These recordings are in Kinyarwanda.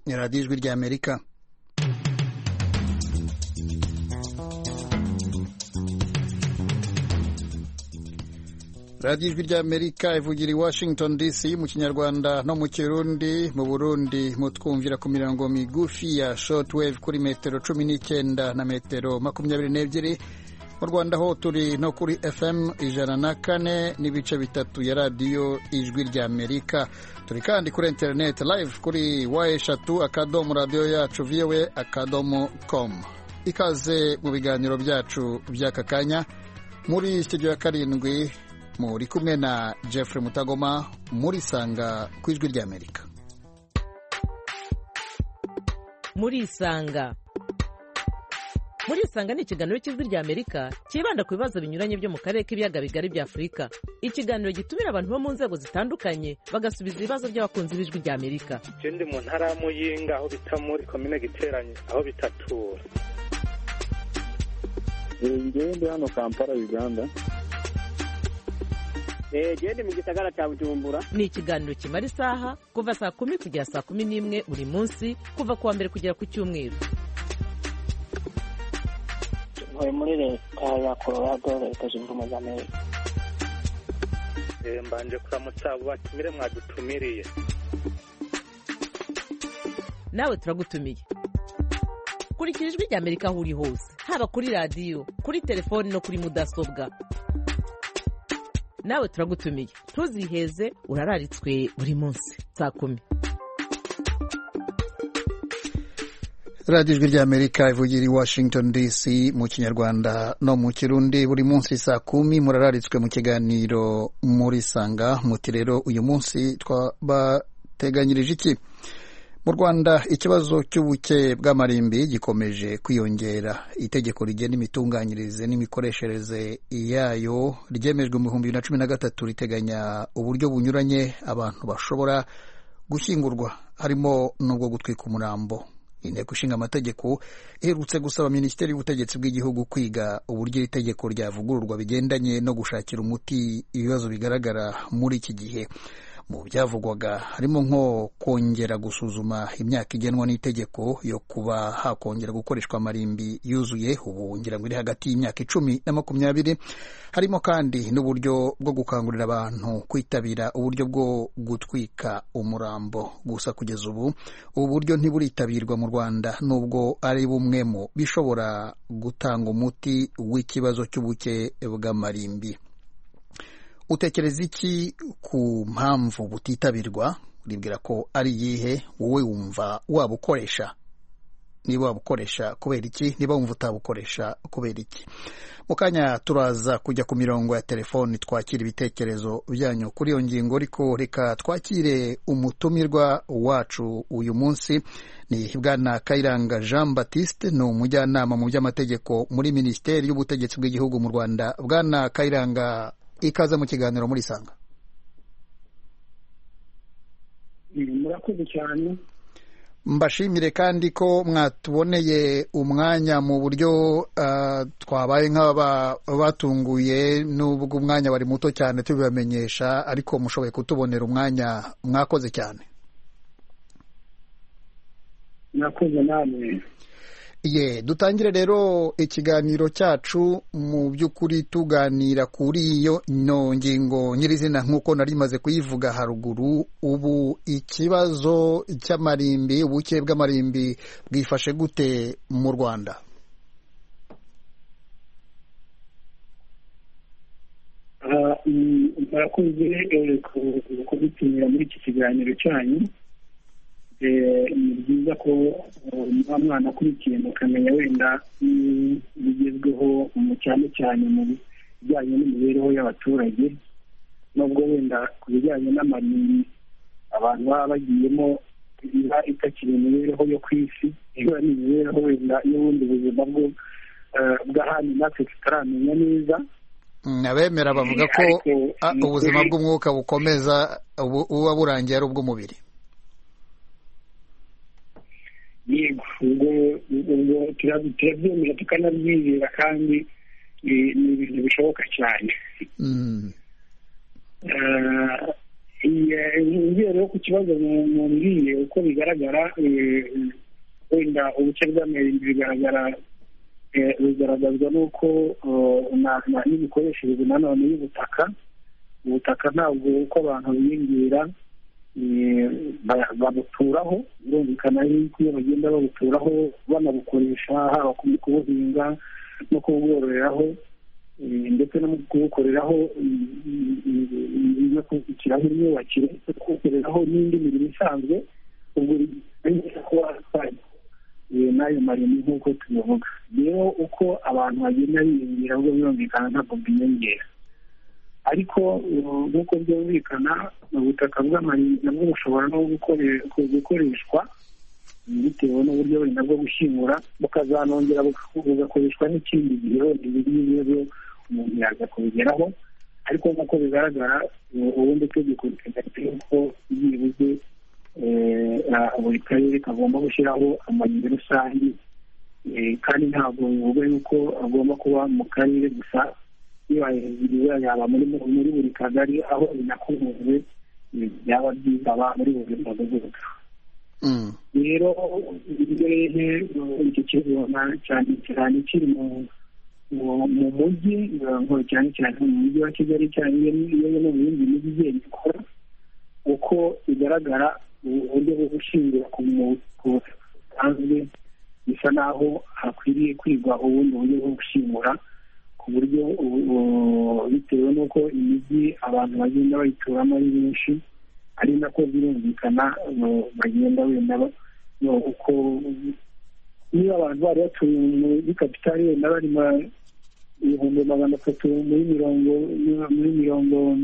radiyo ijwi ry'Amerika. radiyo ijwi ry'Amerika ivugira i Washington DC mu kinyarwanda no mu kirundi. mu Burundi mutwumvira ku mirongo migufi ya shortwave kuri metero 19 na metero 22. mu Rwanda ho turi no kuri FM 104 n'ibice bitatu ya radiyo ijwi ry'Amerika. turi kandi kuri internet live kuri wa3radio.voa.com. ikaze mu biganiro byacu by'aka kanya. muri studio ya 7 muri kumwe na Jeffrey Mutagoma muri Sanga ku ijwi ry'Amerika. Muri Sanga ni ikiganiro cy'ijwi ry'Amerika kibanda ku bibazo binyuranye byo mu karere k'ibiyaga bigari bya Afurika. Ikiganiro gitumira abantu bo mu nzego zitandukanye bagasubiza ibibazo by'abakunzi b'ijwi ry'Amerika. Ndi mu ntara ya Muyinga aho bita muri komine Giteranye aho bitatura. Ngende hano Kampala Uganda. Gende mu gisagara cya Bujumbura. Ni ikiganiro kimara isaha kuva saa 10 kugera saa 11 buri munsi kuva kuwa mbere kugera ku cyumweru. Muri leta ya Colorado leta zunze ubumwe za Amerika. Mbanje kuramutsa batumire mwadutumiriye. Nawe turagutumiye. Kurikira ijwi ry'Amerika aho uri hose, haba kuri radiyo, kuri telefoni no kuri mudasobwa. Nawe turagutumiye. Ntuziheze, urararitswe buri munsi saa 10. radiyo ijwi ry'Amerika ivugira i Washington DC mu kinyarwanda no mu kirundi. buri munsi saa 10 murararitswe mu kiganiro muri Sanga. muti rero uyu munsi twabateganyirije iki? mu Rwanda ikibazo cy'ubuke bw'amarimbi gikomeje kwiyongera. itegeko rigena imitunganyirize n'imikoreshereze yayo ryemejwe mu 2013 riteganya uburyo bunyuranye abantu bashobora gushyingurwa, harimo n'ubwo gutwika umurambo. inteko ishinga amategeko iherutse gusaba Minisiteri y'Ubutegetsi bw'Igihugu kwiga uburyo iri tegeko ryavugururwa bigendanye no gushakira umuti ibibazo bigaragara muri iki gihe. mu byavugwaga harimo nko kongera gusuzuma imyaka igenwa n'itegeko yo kuba hakongera gukoreshwa amarimbi yuzuye, ubu ngira ngo iri hagati y'imyaka 10 na 20. harimo kandi n'uburyo bwo gukangurira abantu kwitabira uburyo bwo gutwika umurambo. gusa kugeza ubu buryo ntiburitabirwa mu Rwanda, nubwo ari bumwe mu bishobora gutanga umuti w'ikibazo cy'ubuke bw'amarimbi. utekereza iki ku mpamvu butitabirwa? uribwira ko ari iyihe? wowe wumva wabukoresha? niba wabukoresha kubera iki? niba wumva utabukoresha kubera iki? mu kanya turaza kujya ku mirongo ya telefoni twakira ibitekerezo byanyu kuri iyo ngingo, ariko reka twakire umutumirwa wacu uyu munsi. ni Bwana Kayiranga Jean Baptiste, ni umujyanama mu by'amategeko muri Minisiteri y'Ubutegetsi bw'Igihugu mu Rwanda. Bwana Kayiranga, ikaze mu kiganiro muri Sanga. Murakoze cyane. mbashimire kandi ko mwatuboneye umwanya mu buryo twabaye nk'aba batunguye, n'ubwo umwanya wari muto cyane tubibamenyesha, ariko mushoboye kutubonera umwanya. mwakoze cyane. Murakoze namwe. dutangire rero ikiganiro cyacu mu by'ukuri tuganira kuri iyo ngingo nyirizina nk'uko nari maze kuyivuga haruguru. ubu ikibazo cy'amarimbi, ubuke bw'amarimbi bwifashe gute mu Rwanda? murakoze kudutumira muri iki kiganiro cyanyu. ni byiza ko muba mwana akurikiye mukamenya wenda bigezweho cyane cyane mu bijyanye n'imibereho y'abaturage, nubwo wenda ku bijyanye n'amarimbi abantu baba bagiyemo iba itakiri imibereho yo ku isi, ihura n'imibereho wenda y'ubundi buzima bw'ahandi natwe tutaramenya neza. abemera bavuga ko ubuzima bw'umwuka bukomeza buba burangiye ari ubw'umubiri. yego, ubwo turabyemera tukanabyizera, kandi ni ibintu bishoboka cyane. Rero ku kibazo mumbwiye uko bigaragara wenda ubuce bw'amarimbi bigaragazwa n'uko n'imikoreshereze nanone y'ubutaka. Ubutaka ntabwo uko abantu biyongera babuturaho, birumvikana yuko iyo bagenda babuturaho banabukoresha haba kubuhinga no kubwororeraho ndetse no kubukoreraho no kubikiraho imyubakire, kubukoreraho n'indi mirimo isanzwe, ubwo n'ayo marimbi nk'uko tubivuga. Rero uko abantu bagenda biyongera ubwo birumvikana ntabwo bwiyongera, ariko nk'uko byumvikana ubutaka bw'amarimbi nabwo bushobora no gukoreshwa bitewe n'uburyo wenda bwo gushyingura, bukazanongera bugakoreshwa n'ikindi gihe wenda ibibazo umuntu yaza kubigeraho. Ariko nk'uko bigaragara ubundi itegeko riteganya yuko byibuze buri karere kagomba gushyiraho amarimbi rusange, kandi ntabwo bivuga yuko agomba kuba mu karere gusa, yaba muri buri kagari aho binakunze byaba byiza muri buri mudugudu. Rero icyo kibona cyane cyane kiri mu mujyi, cyane cyane mu mujyi wa Kigali cyane iyo no mu yindi mijyi igenda ikora, uko bigaragara uburyo bwo gushingira ku busanzwe bisa naho hakwiriye kwigwa ubundi buryo bwo gushingura, ku buryo bitewe n'uko imijyi abantu bagenda bayituramo ari benshi, ari nako birumvikana bagenda wenda uko niba abantu bari batuye muri kapitali wenda bari 300 muri mirongo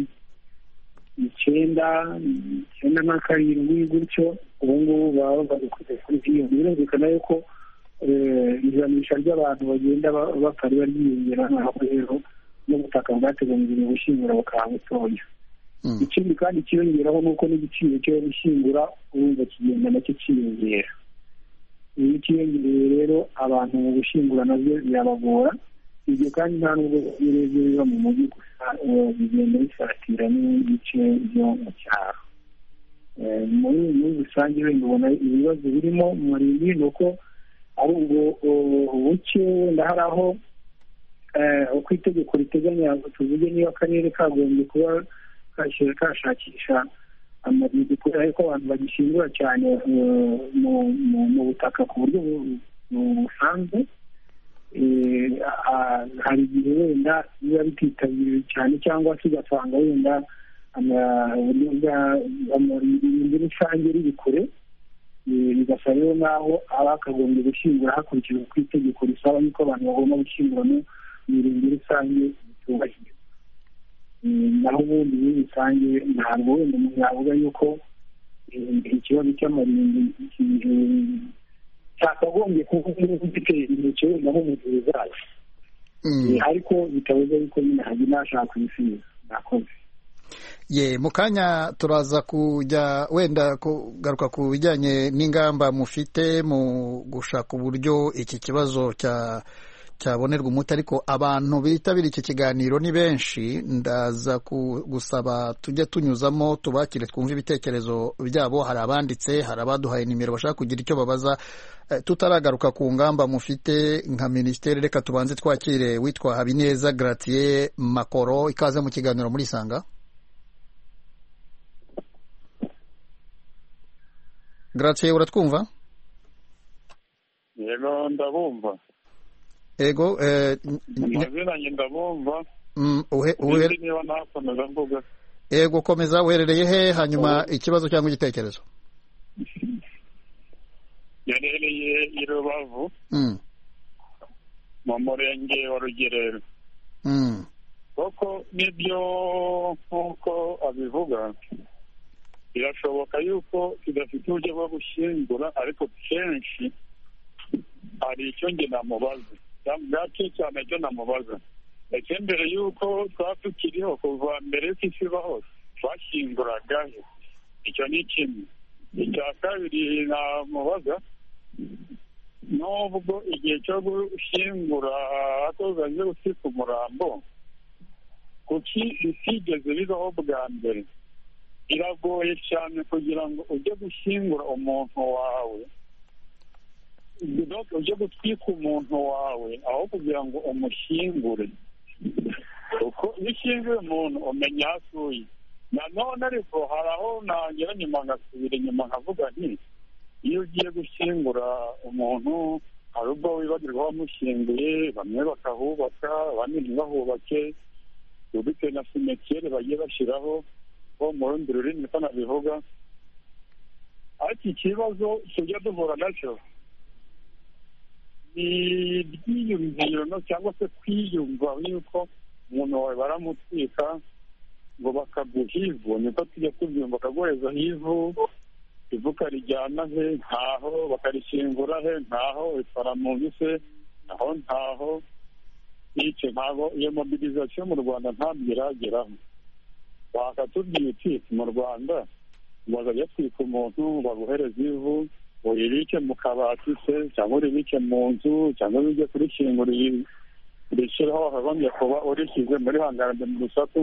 97 gutyo, ubu ngubu baba bari kuri iyo. Birumvikana yuko ijanisha ry'abantu bagenda bapfa riba ryiyongera, naho rero n'ubutaka bwateganyijwe gushyingura bukaba butoya. Ikindi kandi kiyongeraho ni uko n'igiciro cyo gushyingura urumva kigenda nacyo kiyongera. Iyo kiyongereye rero abantu mu gushyingura nabyo birabagora. Ibyo kandi nta nubwo birebye biba mu mujyi gusa, bigenda bisatira n'ibice byo mu cyaro. Muri rusange wenda ubona ibibazo birimo mu marimbi ni uko ari ubwo buke, wenda hari aho uko itegeko riteganya, tuvuge niba akarere kagombye kuba kashakisha amarimbi kubera ko abantu bagishingura cyane mu butaka ku buryo busanzwe, hari igihe wenda biba bititabiriwe cyane, cyangwa se ugasanga wenda amarimbi rusange riri kure, bigasaba rero naho abakagombye gushyingura hakurikijwe uko itegeko risaba yuko abantu bagomba gushyingura mu mirimbi rusange bitubahirizwa. naho ubundi muri rusange ntabwo wenda umuntu yavuga yuko ikibazo cy'amarimbi cyakagombye kuba gitera inkeke wenda nko mu gihe zayo, ariko bitabuze yuko nyine hajya nashaka kubisubiza. nakoze mu kanya turaza kujya wenda kugaruka ku bijyanye n'ingamba mufite mu gushaka uburyo iki kibazo cyabonerwa umuti, ariko abantu bitabira iki kiganiro ni benshi. ndaza gusaba tujye tunyuzamo tubakire twumve ibitekerezo byabo. hari abanditse, hari abaduhaye nimero bashaka kugira icyo babaza. tutaragaruka ku ngamba mufite nka minisiteri, reka tubanze twakire witwa Habineza Gratien Makoro. ikaze mu kiganiro muri Sanga. Gratien, uratwumva? Yego ndabumva. Ego maziranye ndabumva. Niba nakomeza mvuga. Ego komeza. Uherereye he hanyuma ikibazo cyangwa igitekerezo? Yarereye i Rubavu mu murenge wa Rugerero. Koko nibyo nk'uko abivuga, birashoboka yuko tudafite uburyo bwo gushyingura, ariko kenshi hari icyo nge namubaza bwacyo cyane cyo namubaza. ndetse mbere y'uko twaba tukiriho kuva mbere y'uko isi ibaho twashyinguraga he? icyo ni kimwe. icya kabiri namubaza, nubwo igihe cyo gushyingura hatozanye gusika umurambo, kuki bitigeze bibaho bwa mbere? biragoye cyane kugira ngo ujye gushyingura umuntu wawe, ujye gutwika umuntu wawe aho kugira ngo umushyingure. kuko iyo ushyinguye umuntu umenya aho atuye. nanone ariko hari aho nagera nyuma ngasubira inyuma nkavuga nti iyo ugiye gushyingura umuntu hari ubwo wibagirwa wamushyinguye, bamwe bakahubaka abandi ntibahubake, bitewe na simetiyeri bagiye bashyiraho bo mu rundi rurimi niko nabivuga. ariko ikibazo tujya duhura nacyo ni ibyiyumviro cyangwa se kwiyumva yuko umuntu wawe baramutwika ngo bakaguha ivu, niko tujya tubyumva, bakaguhereza ivu, ivu ukarijyana he ntaho, bakarishyingura he ntaho, itwara mu nzu se naho ntaho. icyo ntabwo iyo mobilizasiyo mu Rwanda ntabwo irageraho. bakatubwira uti mu Rwanda bazajya twika umuntu baguhereza ivu, uribike mu kabati se cyangwa uribike mu nzu cyangwa ujye kurishingura urishyiraho wakagombye kuba urishyize muri hangarade mu rusaku.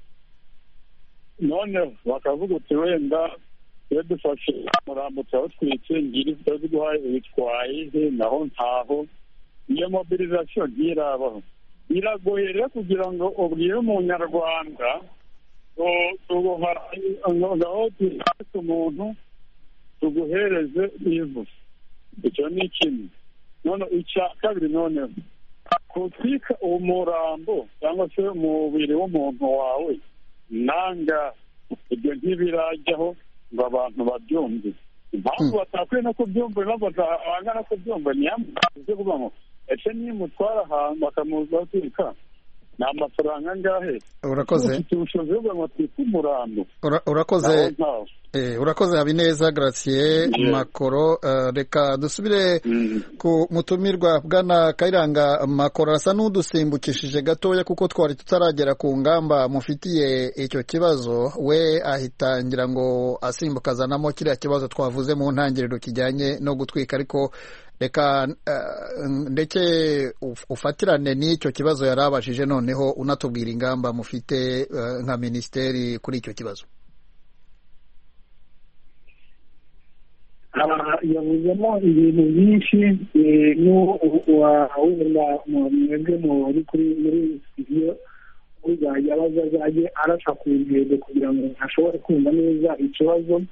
none bakavuga uti wenda iyo dufashe umurambo turawutwitse ngiri tutaduhaye ubitwaye he naho ntaho. iyo mobilizasiyo ntirabaho. biragoye rero kugira ngo ubwire umunyarwanda ngaho twifashe umuntu tuguhereze ivu. icyo ni kimwe. none icya kabiri, noneho kutwika umurambo cyangwa se umubiri w'umuntu wawe nanga ibyo ntibirajyaho ngo abantu babyumve. impamvu batakwiye no kubyumva, impamvu batanga no kubyumva niyo mpamvu kuvuga ngo ese niyo mutwara ahantu bakamuza batwika ni amafaranga angahe? urakoze. ufite ubushobozi bwo ngo twike umurambo. urakoze Habineza Gratien Makoro. reka dusubire ku mutumirwa bwana Kayiranga Makoro. asa n'udusimbukishije gatoya kuko twari tutaragera ku ngamba mufitiye icyo kibazo. we ahita ngira ngo asimbuka azanamo kiriya kibazo twavuze mu ntangiriro kijyanye no gutwika, ariko reka ndetse ufatirane n'icyo kibazo yari abajije, noneho unatubwira ingamba mufite nka minisiteri kuri icyo kibazo. yavuzemo ibintu byinshi wenda mwebwe muri studio uzajya abaza azajye arasa ku ntego kugira ngo ashobore kumva neza ikibazo.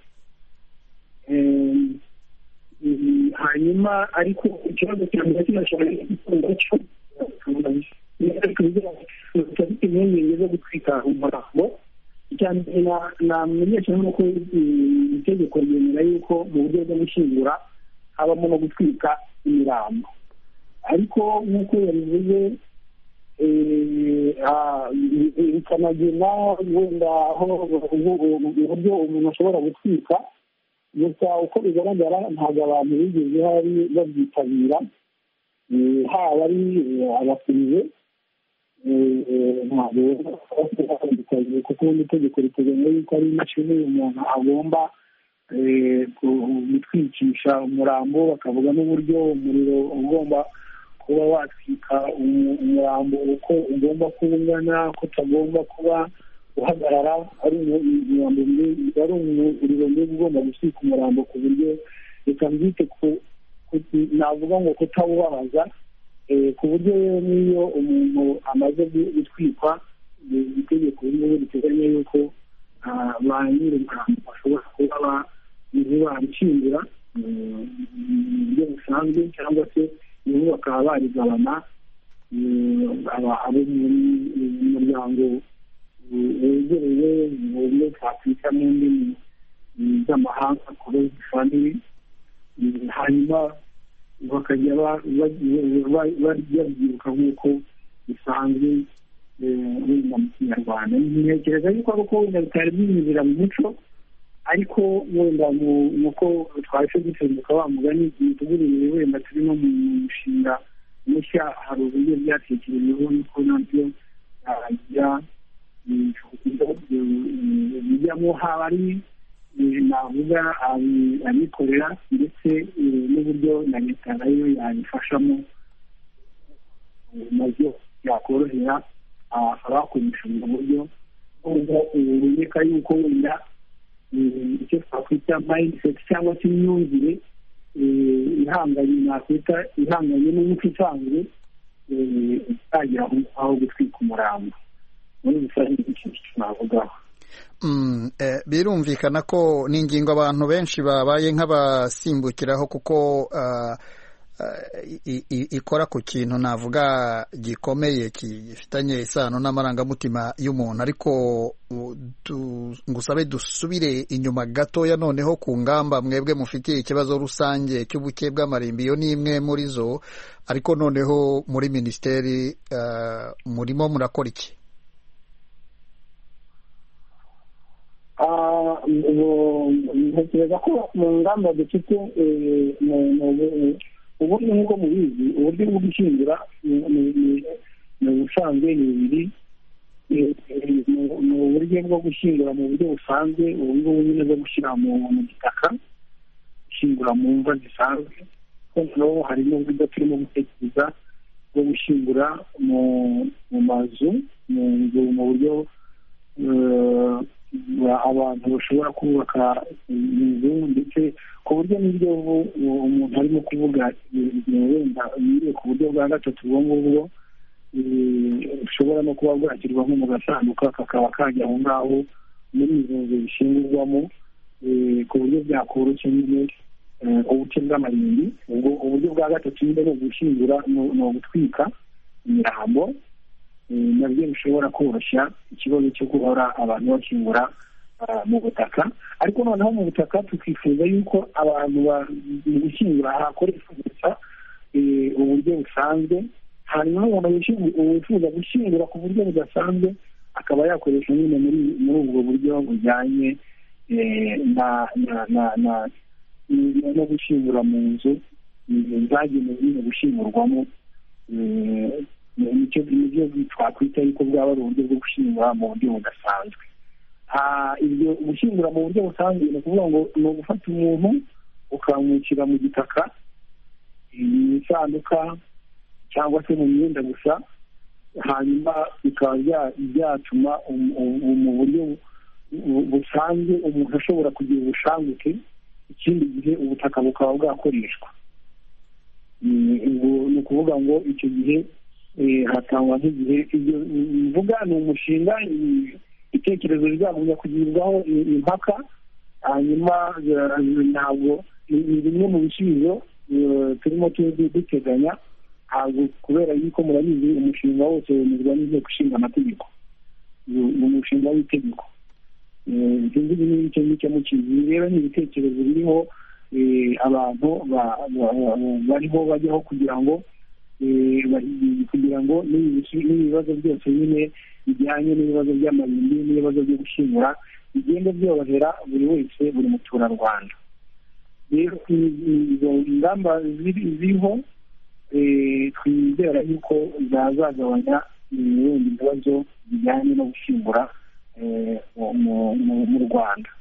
hanyuma ariko ikibazo cya mbere kinashobora gukunda cyo dufite impungenge zo gutwika umurambo. cyane namenyesha n'uko itegeko ryemera yuko mu buryo bwo gushyingura habamo no gutwika imirambo, ariko nk'uko yabivuze bikanagena wenda aho uburyo umuntu ashobora gutwika. gusa uko bigaragara ntabwo abantu bigeze hari babyitabira, haba ari abakiriye ntabwo babyitabiriye, kuko ubundi itegeko riteganya yuko ari imashini umuntu agomba gutwikisha umurambo, bakavuga n'uburyo umuriro ugomba kuba watwika umurambo, uko ugomba kuba ungana, ko utagomba kuba uhagarara, ari umuriro mbega ugomba gutwika umurambo ku buryo reka mbyite navuga ngo kutawubabaza, ku buryo n'iyo umuntu amaze gutwikwa itegeko rimwe riteganya yuko ba nyir'umurambo bashobora kuba bamushyingura mu buryo busanzwe, cyangwa se nibo bakaba barigabana abo mu muryango wegereye mu buryo twakwita mu ndimi z'amahanga close family. hanyuma bakajya babyibuka nk'uko bisanzwe wenda mu kinyarwanda. ntekereza yuko ari uko wenda bitari byinjira mu muco, ariko wenda nuko twahise dusimbuka wa mugani tuguririye wenda turi no mu mushinga mushya, hari uburyo byatekerejeho nuko nabyo bijyamo, haba ari navuga abikorera ndetse n'uburyo na leta nayo yabifashamo, nabyo byakorohera abakoresha ubwo buryo. uboneka yuko wenda icyo twakwita mindset cyangwa se imyumvire ihanganye, nakwita ihanganye n'umuco usanzwe utagira aho gutwika umurambo. muri rusange ikintu navugaho. Birumvikana ko ni ingingo abantu benshi babaye nk'abasimbukiraho kuko ikora ku kintu navuga gikomeye gifitanye isano n'amarangamutima y'umuntu, ariko ngusabe dusubire inyuma gatoya noneho ku ngamba mwebwe mufitiye ikibazo rusange cy'ubuke bw'amarimbi. Iyo ni imwe muri zo, ariko noneho muri minisiteri murimo murakora iki? ntekereza ko mu ngamba dufite uburyo nk'uko mubizi, uburyo bwo gushyingura ni ubusanzwe ni bubiri. ni uburyo bwo gushyingura mu buryo busanzwe, uburyo nyine bwo gushyira mu gitaka, gushyingura mu mva zisanzwe. noneho hari n'uburyo turimo gutekereza bwo gushyingura mu mazu, mu nzu, mu buryo abantu bashobora kubaka inzu, ndetse ku buryo n'ibyo umuntu arimo kuvuga wenda yiriye ku buryo bwa gatatu ubwo ngubwo bushobora no kuba bwashyirwa nko mu gasanduka kakaba kajya aho ngaho muri izo nzu zishingurwamo, ku buryo byakoroshye nyine ubuke bw'amarimbi. ubwo uburyo bwa gatatu nyine ni ugushyingura, ni ugutwika imirambo, nabyo bishobora koroshya ikibazo cyo guhora abantu bashyingura mu butaka. ariko noneho mu butaka tukifuza yuko abantu mu gushyingura hakoreshwa gusa uburyo busanzwe, hanyuma umuntu wifuza gushyingura ku buryo budasanzwe akaba yakoresha nyine muri ubwo buryo bujyanye no gushyingura mu nzu zagenewe nyine gushyingurwamo. nibyo twakwita yuko bwaba ari uburyo bwo gushyingura mu buryo budasanzwe. ibyo gushyingura mu buryo busanzwe ni ukuvuga ngo ni ugufata umuntu ukamwicira mu gitaka, mu isanduka cyangwa se mu myenda gusa, hanyuma bikaba byatuma mu buryo busanzwe umuntu ashobora kugira ubushanguke, ikindi gihe ubutaka bukaba bwakoreshwa. ni ukuvuga ngo icyo gihe hatangwa nk'igihe. ibyo bivuga ni umushinga, ibitekerezo bizagumya kugirirwaho impaka, hanyuma ntabwo ni bimwe mu bisubizo turimo duteganya, ntabwo kubera yuko murabizi umushinga wose wemezwa n'inteko ishinga amategeko, ni umushinga w'itegeko. ikindi n'icyo ngicyo mukizi rero ni ibitekerezo biriho abantu bariho bajyaho kugira ngo n'ibibazo byose nyine bijyanye n'ibibazo by'amarimbi n'ibibazo byo gushyingura bigenda byorohera buri wese, buri muturarwanda. rero izo ngamba ziriho twizera yuko zazagabanya ibindi bibazo bijyanye no gushyingura mu Rwanda.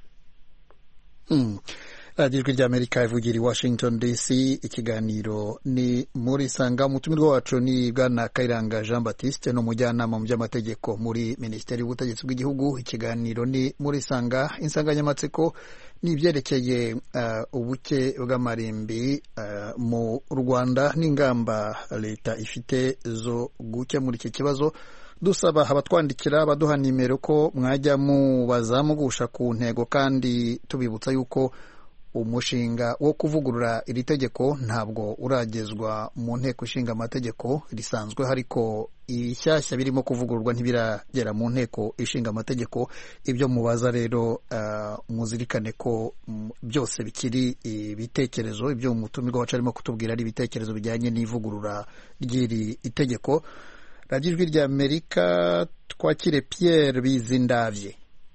radiyo ijwi ry'Amerika ivugira i Washington DC. ikiganiro ni muri Sanga. umutumirwa wacu ni Bwana Kayiranga Jean Baptiste, ni umujyanama mu by'amategeko muri Minisiteri y'Ubutegetsi bw'Igihugu. ikiganiro ni muri Sanga. insanganyamatsiko ni ibyerekeye ubuke bw'amarimbi mu Rwanda n'ingamba leta ifite zo gukemura iki kibazo. dusaba abatwandikira baduha nimero ko mwajya mubaza mugusha ku ntego, kandi tubibutsa yuko umushinga wo kuvugurura iri tegeko ntabwo uragezwa mu nteko ishinga amategeko risanzwe, ariko ishyashya birimo kuvugururwa ntibiragera mu nteko ishinga amategeko. ibyo mubaza rero muzirikane ko byose bikiri ibitekerezo. ibyo umutumirwa wacu arimo kutubwira ari ibitekerezo bijyanye n'ivugurura ry'iri itegeko. radiyo ijwi ry'Amerika, twakire Pierre Bizindavye.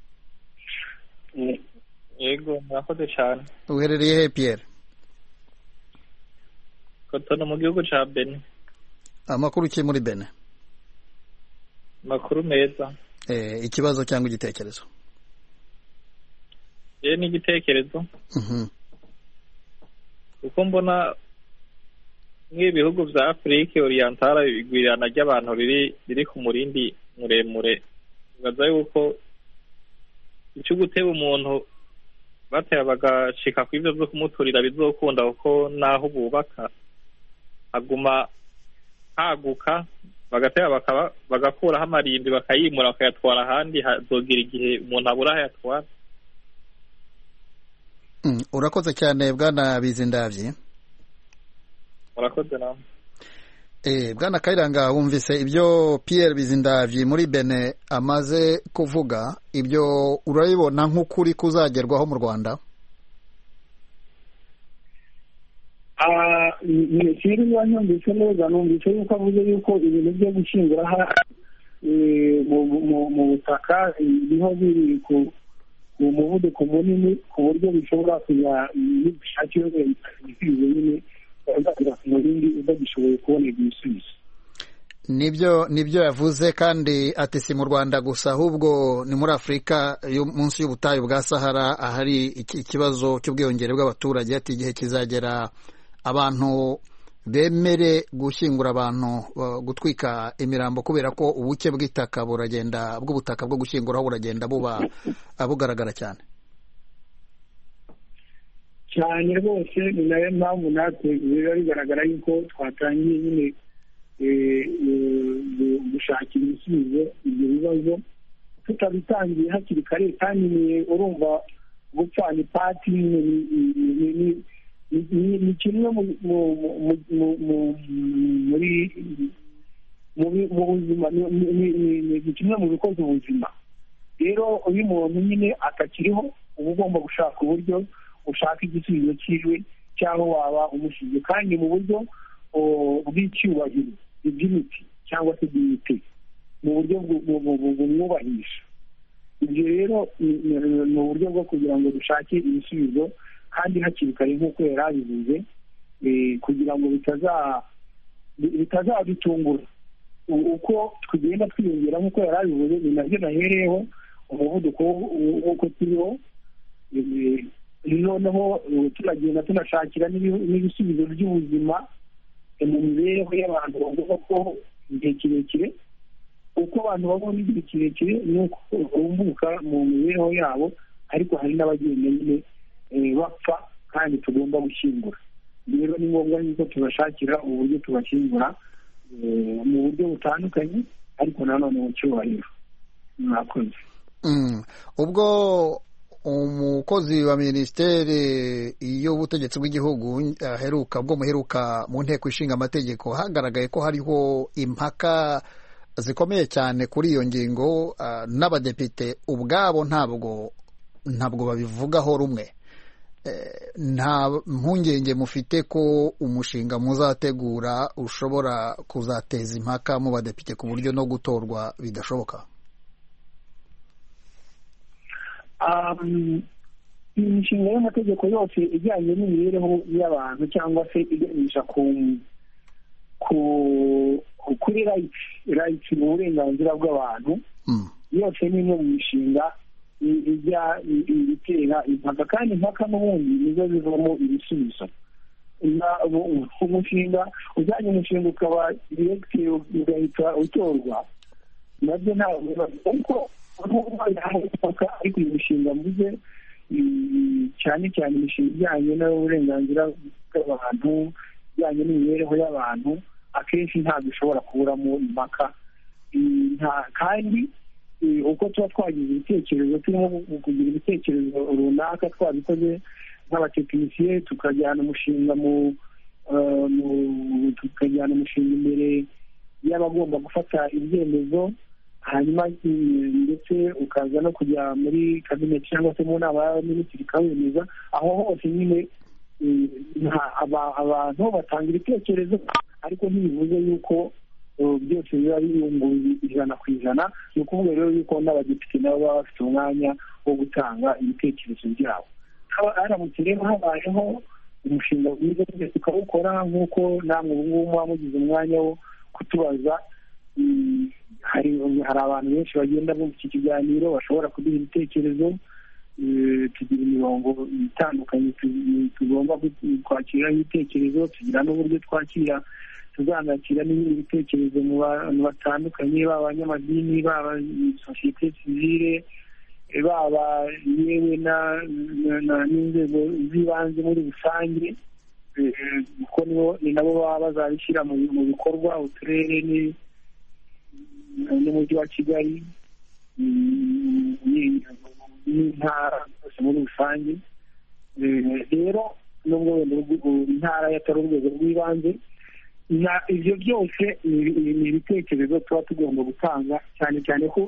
yego murakoze cyane. uherereye he Pierre? Kotono mu gihugu cya Benin. amakuru ki muri Benin? amakuru meza. ikibazo cyangwa igitekerezo? ni igitekerezo. kuko mbona nk'ibihugu bya Afurika Orientale igwirirana ry'abantu riri ku murindi muremure, bibaza yuko icyo guteba umuntu batera bagashika ku ivyo vyo kumuturira bizokunda, kuko naho bubaka haguma haguka, bagatera bagakuraho amarimbi bakayimura bakayatwara ahandi, hazogira igihe umuntu abura aho yatwara. Urakoze cyane Bwana Bizindavyi. Urakoze nawe. Bwana Kayiranga, wumvise ibyo Pierre Bizindavyi muri Benin amaze kuvuga, ibyo urabibona nk'ukuri kuzagerwaho mu Rwanda? Numvise neza, numvise yuko avuze yuko ibintu byo gushyingura mu butaka niho biri ku muvuduko munini, ku buryo bishobora kujya bishakira ibisubizo nyine uzagera ku murindi utagishoboye kubona ibisubizo. Nibyo yavuze, kandi ati si mu Rwanda gusa, ahubwo ni muri Afurika munsi y'ubutayu bwa Sahara ahari ikibazo cy'ubwiyongere bw'abaturage. Ati igihe kizagera abantu bemere gushyingura abantu, gutwika imirambo, kubera ko ubuke bw'itaka bw'ubutaka bwo gushyinguraho buragenda bugaragara cyane cyane rwose. Ni nayo mpamvu natwe biba bigaragara yuko twatangiye nyine gushakira ibisubizo ibyo bibazo tutabitangiye hakiri kare. kandi urumva gupfana ipati ni kimwe mu buzima, ni kimwe mu bikoze ubuzima. rero uyu muntu nyine atakiriho, uba ugomba gushaka uburyo ushaka igisubizo cyiwe cyangwa waba umushyize, kandi mu buryo bw'icyubahiro, iby'imiti cyangwa se iby'imiti, mu buryo bumwubahisha. ibyo rero ni uburyo bwo kugira ngo dushake ibisubizo kandi hakiri kare nk'uko yari abivuze, kugira ngo bitazadutungura. uko tugenda twiyongera nk'uko yari abivuze, ni nabyo nahereyeho umuvuduko w'uko turiho. noneho turagenda tunashakira n'ibisubizo by'ubuzima mu mibereho y'abantu bavuga ko igihe kirekire, uko abantu babona igihe kirekire nuko bumbuka mu mibereho yabo, ariko hari n'abagenda nyine bapfa kandi tugomba gushyingura. rero ni ngombwa yuko tubashakira uburyo tubashyingura mu buryo butandukanye, ariko nanone mu cyubahiro. mwakoze. ubwo umukozi wa minisiteri y'ubutegetsi bw'igihugu muheruka mu nteko ishinga amategeko, hagaragaye ko hariho impaka zikomeye cyane kuri iyo ngingo, n'abadepite ubwabo ntabwo babivugaho rumwe. nta mpungenge mufite ko umushinga muzategura ushobora kuzateza impaka mu badepite ku buryo no gutorwa bidashoboka? imishinga y'amategeko yose ijyanye n'imibereho y'abantu cyangwa se iganisha kuri rights mu burenganzira bw'abantu, yose ni imwe mu mishinga ijya itera impaka, kandi impaka n'ubundi nizo zivamo ibisubizo. umushinga ujyanye umushinga ukaba direkiti ugahita utorwa, nabyo ntabwo ariko ariko iyi mishinga mvuze cyane cyane imishinga ijyanye n'uburenganzira bw'abantu, ijyanye n'imibereho y'abantu, akenshi ntabwo ishobora kuburamo impaka. kandi uko tuba twagize ibitekerezo, turimo kugira ibitekerezo runaka twabikoze nk'abatekinisiye, tukajyana umushinga imbere y'abagomba gufata ibyemezo, hanyuma ndetse ukaza no kujya muri kabineti cyangwa se mu nama y'abaminisitiri ikawemeza. aho hose nyine abantu batanga ibitekerezo, ariko ntibivuze yuko byose biba biyunguye ijana ku ijana. ni ukuvuga rero yuko n'abadepite nabo baba bafite umwanya wo gutanga ibitekerezo byabo. haramutse rero habayeho umushinga mwiza twese tukawukora nk'uko namwe ubu ngubu muba mugize umwanya wo kutubaza, hari abantu benshi bagenda mu iki kiganiro bashobora kuduha ibitekerezo. tugira imirongo itandukanye tugomba kwakiraho ibitekerezo, tugira n'uburyo tuzanakira n'ibindi bitekerezo mu bantu batandukanye, baba abanyamadini, baba sosiyete sivile, baba yewe n'inzego z'ibanze muri rusange, kuko ni nabo baba bazabishyira mu bikorwa, uturere n'umujyi wa Kigali n'intara zose muri rusange. Rero nubwo wenda intara yatari urwego rw'ibanze, ibyo byose ni ibitekerezo tuba tugomba gutanga, cyane cyane ko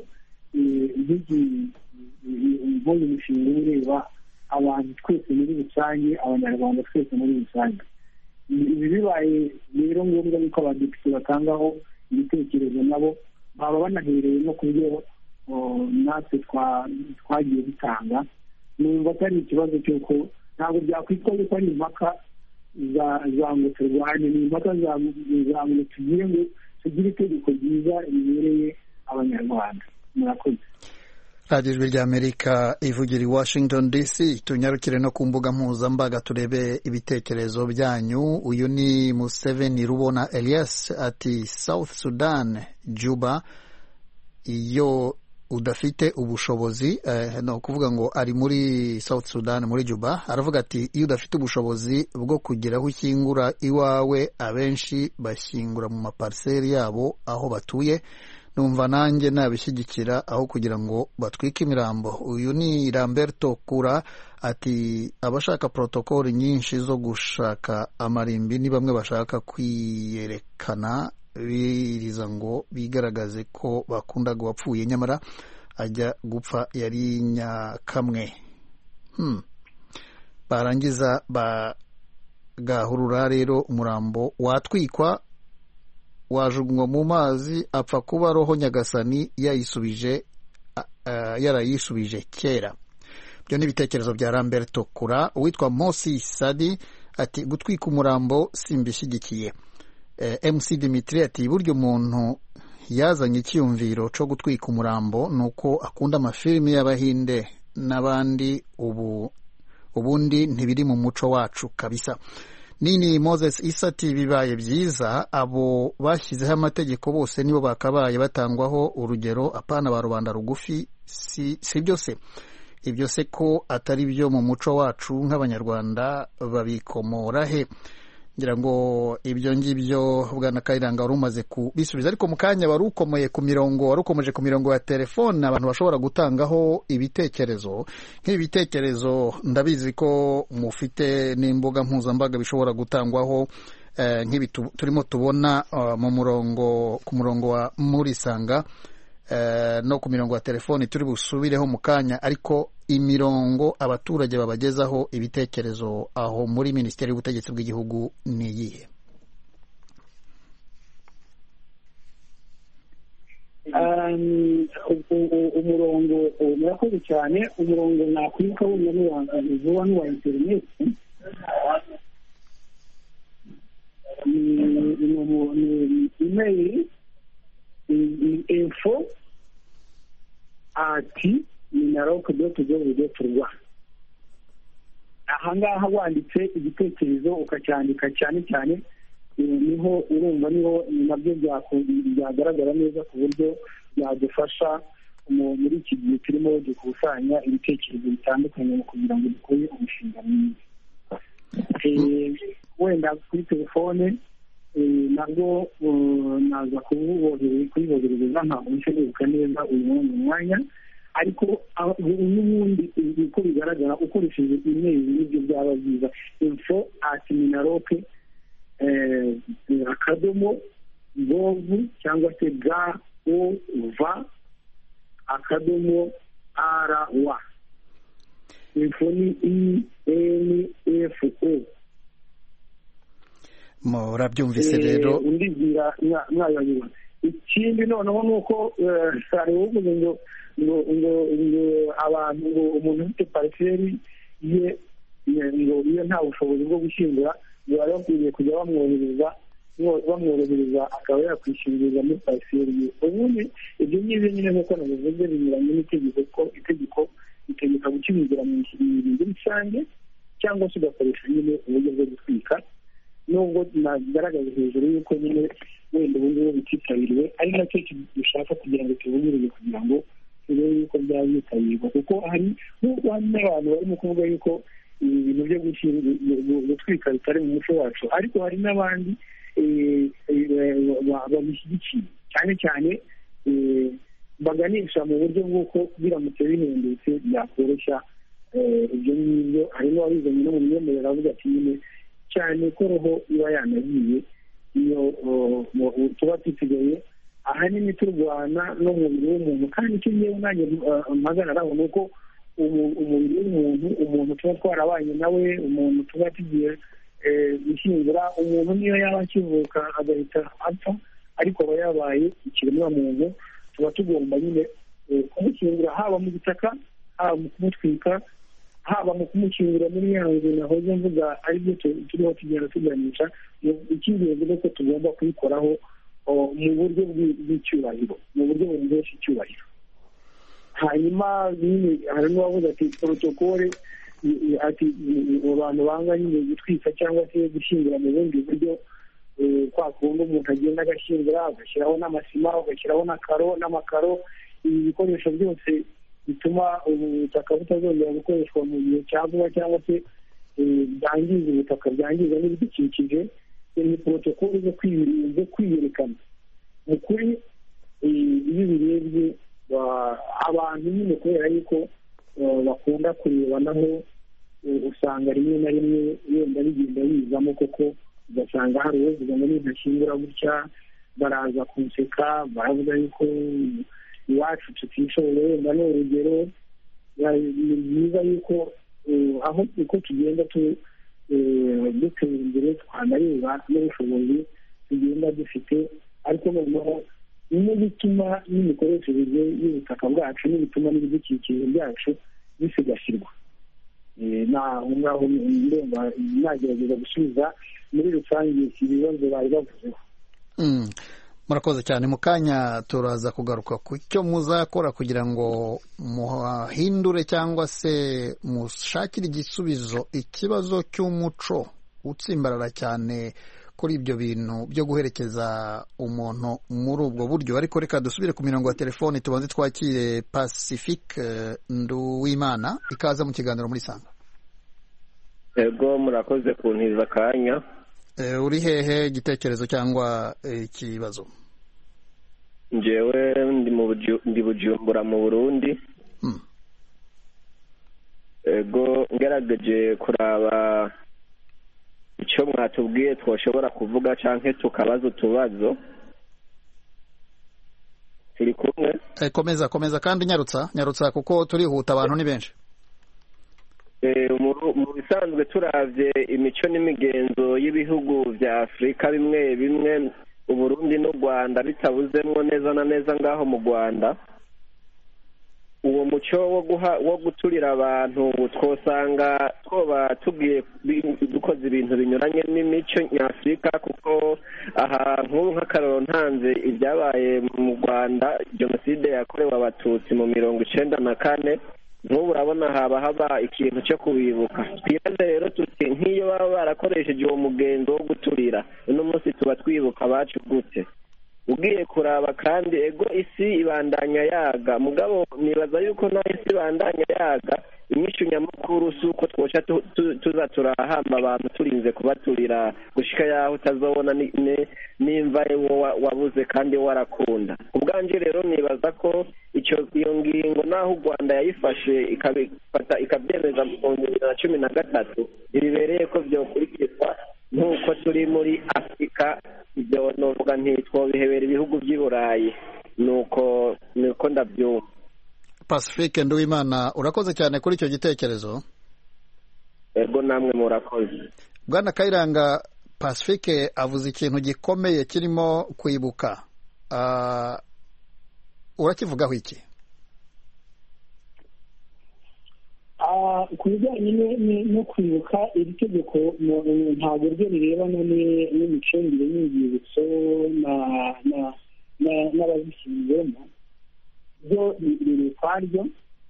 nk'uyu mushinga ureba abantu twese muri rusange, abanyarwanda twese muri rusange. Ibi bibaye rero ngombwa yuko abadepite batangaho ibitekerezo, nabo baba banahereye no ku byo natwe twagiye dutanga. Numva atari ikibazo cy'uko ntabwo byakwitwa yuko ari impaka za ngo turwanye, ni impaka za ngo tugire ngo tugire itegeko ryiza ribereye abanyarwanda. Murakoze. radiyo ijwi ry'Amerika ivugira i Washington DC. tunyarukire no ku mbuga mpuzambaga turebe ibitekerezo byanyu. uyu ni Museveni Rubona Elias ati South Sudan Juba, iyo udafite ubushobozi no kuvuga ngo ari muri South Sudan muri Juba, aravuga ati iyo udafite ubushobozi bwo kugira aho ushyingura iwawe, abenshi bashyingura mu mapariseri yabo aho batuye. Numva nanjye nabishyigikira aho kugira ngo batwike imirambo. uyu ni Lamberto Kura ati abashaka protokoli nyinshi zo gushaka amarimbi ni bamwe bashaka kwiyerekana, biriza ngo bigaragaze ko bakundaga uwapfuye nyamara ajya gupfa yari nyakamwe. barangiza bagahurura rero umurambo watwikwa, wajugunywa mu mazi, apfa kuba roho nyagasani yarayisubije kera. Byo ni ibitekerezo bya Lamberto Kura. uwitwa Mosi Sadi ati gutwika umurambo simbishyigikiye. MC Dimitri ati buryo umuntu yazanye icyumviro cyo gutwika umurambo nuko akunda amafilimi y'Abahinde n'abandi, ubundi ntibiri mu muco wacu kabisa. Nini Moses Isati bibaye byiza abo bashyizeho amategeko bose nibo bakabaye batangwaho urugero, apana ba rubanda rugufi. si byose ibyo se ko atari byo mu muco wacu nk'abanyarwanda babikomora he? ngira ngo ibyo ngibyo bwana Kayiranga wari umaze kubisubiza, ariko mu kanya wari ukomeje ku mirongo ya telefone abantu bashobora gutangaho ibitekerezo. nk'ibi bitekerezo ndabizi ko mufite n'imbuga mpuzambaga bishobora gutangwaho, nk'ibi turimo tubona ku murongo wa Murisanga no ku mirongo ya telefoni turi busubireho mu kanya, ariko imirongo abaturage babagezaho ibitekerezo aho muri Minisiteri y'Ubutegetsi bw'Igihugu ni iyihe? umurongo murakoze cyane. umurongo nakwibuka vuba n'uwa interineti, ni imeri info@minaloc.gov.rw. ahangaha wanditse igitekerezo ukacyandika cyane cyane, niho urumva nabyo byagaragara neza ku buryo byadufasha muri iki gihe turimo dukusanya ibitekerezo bitandukanye kugira ngo dukore umushinga mwiza. wenda kuri telefone nabwo naza kubiboherereza, ntabwo nshoboka neza uyu mwanya, ariko n'ubundi uko bigaragara ukoresheje email n'ibyo byaba byiza. info@minaloc.gov cyangwa se gov.rw. info ni info. murabyumvise rero. undibwira mwayobora. ikindi noneho ni uko sare uvuze ngo abantu, ngo umuntu ufite pariseri ye ngo iyo nta bushobozi bwo gushyingura, ngo bari bakwiriye kujya bamworohereza akaba yakwishyingurira muri pariseri ye. ubundi ibyo ngibyo nyine nk'uko nabivuze binyuranye n'itegeko, ko itegeko ritegeka gushyingura mu mirimo rusange cyangwa se ugakoresha nyine uburyo bwo gutwika. nubwo nagaragaza hejuru y'uko nyine wenda ubu ngubu bititabiriwe, ari nacyo dushaka kugira ngo tubungirize, kugira ngo turebe yuko byaba byitabirwa, kuko hari n'abantu barimo kuvuga yuko ibintu byo gutwika bitari mu muco wacu, ariko hari n'abandi babishyigikiye cyane cyane baganisha mu buryo bw'uko biramutse binendetse byakoroshya ibyo ngibyo. hari n'uwabizanye no mu myemerere avuga ati nyine cyane ko roho iba yanagiye iyo tuba dusigaye ahanini turwana n'umubiri w'umuntu, kandi icyo ngewe nanjye mpagararaho ni uko umubiri w'umuntu tuba twarabanye nawe, umuntu tuba tugiye gushyingura, umuntu niyo yaba akivuka agahita apfa ariko aba yabaye ikiremwa muntu, tuba tugomba nyine kumushyingura, haba mu gitaka, haba mu kumutwika, haba mu kumushyingura muri ya nzu nahoze mvuga aribyo turiho tugenda tuganisha. Icy'ingenzi ni uko tugomba kubikoraho mu buryo bw'icyubahiro, mu buryo bumuhesha icyubahiro. hanyuma nyine hari n'uwavuze ati porotokole ati abantu banga nyine gutwika cyangwa se gushyingura mu bundi buryo, kwa kundi umuntu agenda agashyingura agashyiraho n'amasima, agashyiraho n'amakaro, ibi bikoresho byose bituma ubutaka butazongera gukoreshwa mu gihe cya vuba cyangwa se byangiza ubutaka, byangiza n'ibidukikije. ni porotokole zo kwiyerekana mu kuri. iyo birebye abantu nyine kubera yuko bakunda kurebanaho, usanga rimwe na rimwe wenda bigenda bizamo koko, ugasanga hari uwavuga ngo nintashyingura gutya baraza kunseka, baravuga yuko iwacu tutishoboye, wenda ni urugero. ni byiza yuko aho uko tugenda dutera imbere twanareba n'ubushobozi tugenda dufite, ariko noneho n'ibituma n'imikoreshereze y'ubutaka bwacu n'ibituma n'ibidukikije byacu bisigasirwa. ngaho ndumva nagerageza gusubiza muri rusange ibibazo bari bavuzeho. murakoze cyane. mu kanya turaza kugaruka ku cyo muzakora kugira ngo muhindure cyangwa se mushakire igisubizo ikibazo cy'umuco utsimbarara cyane kuri ibyo bintu byo guherekeza umuntu muri ubwo buryo. ariko reka dusubire ku mirongo ya telefoni tubanze twakire Pacifique Nduwimana, ikaza mu kiganiro muri Sanga. Yego, murakoze kuntiza akanya. uri hehe, igitekerezo cyangwa ikibazo? Njyewe ndi Bujumbura mu Burundi. Yego, ngerageje kuraba icyo mwatubwiye twoshobora kuvuga canke tukabaza utubazo. Turi kumwe? Komeza kandi nyarutsa kuko turihuta, abantu ni benshi. mu bisanzwe turavye imico n'imigenzo y'ibihugu vya Afrika bimwe bimwe, Uburundi n'u Rwanda bitabuzemwo neza na neza ngaho mu Rwanda, uwo muco wo guturira abantu twosanga twoba tugiye dukoze ibintu binyuranye n'imico nyafurika, kuko aha nk'ubu nk'akaroro ntanze ibyabaye mu Rwanda, jenoside yakorewe abatutsi mu 1994, nk'ubu urabona haba ikintu cyo kubibuka. twibaze rero tuti nk'iyo baba barakoresheje uwo mugenzo wo guturira, uno munsi tuba twibuka abacu gute? ugiye kuraba kandi ego isi ibandanya yaga, mugabo nibaza yuko na isi ibandanya yaga, inyishu nyamukuru si uko twoca tuza turahamba abantu turinze kubaturira gushika yaho utazobona nimva wabuze kandi warakunda. ubwanje rero nibaza ko iyo ngingo naho u Rwanda yayifashe ikabyemeza mu 2013 iribereye ko byokurikizwa nk'uko turi muri Afurika. ibyo novuga ntitwobihebera ibihugu by'i Burayi, nuko ndabyumva. Pacifique Nduwimana, urakoze cyane kuri icyo gitekerezo. Ego, namwe murakoze. Bwana Kayiranga, Pacifique avuze ikintu gikomeye kirimo kwibuka, urakivugaho iki? ku bijyanye no kwibuka, iri tegeko ntabwo ryo rirebana n'imicungire y'inzibutso n'abazishyizemo, byo biri ukwaryo.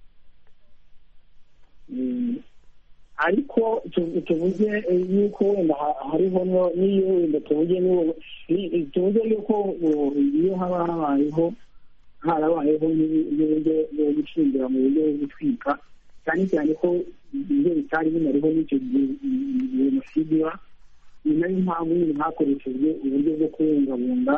ariko tuvuge yuko wenda hariho n'iyo wenda tuvuge yuko iyo haba habayeho harabayeho n'uburyo bwo gushyingura mu buryo bwo gutwika, cyane cyane ko ibyo bitari binariho n'icyo gihe jenoside iba. ni nayo mpamvu nyine hakoreshejwe uburyo bwo kubungabunga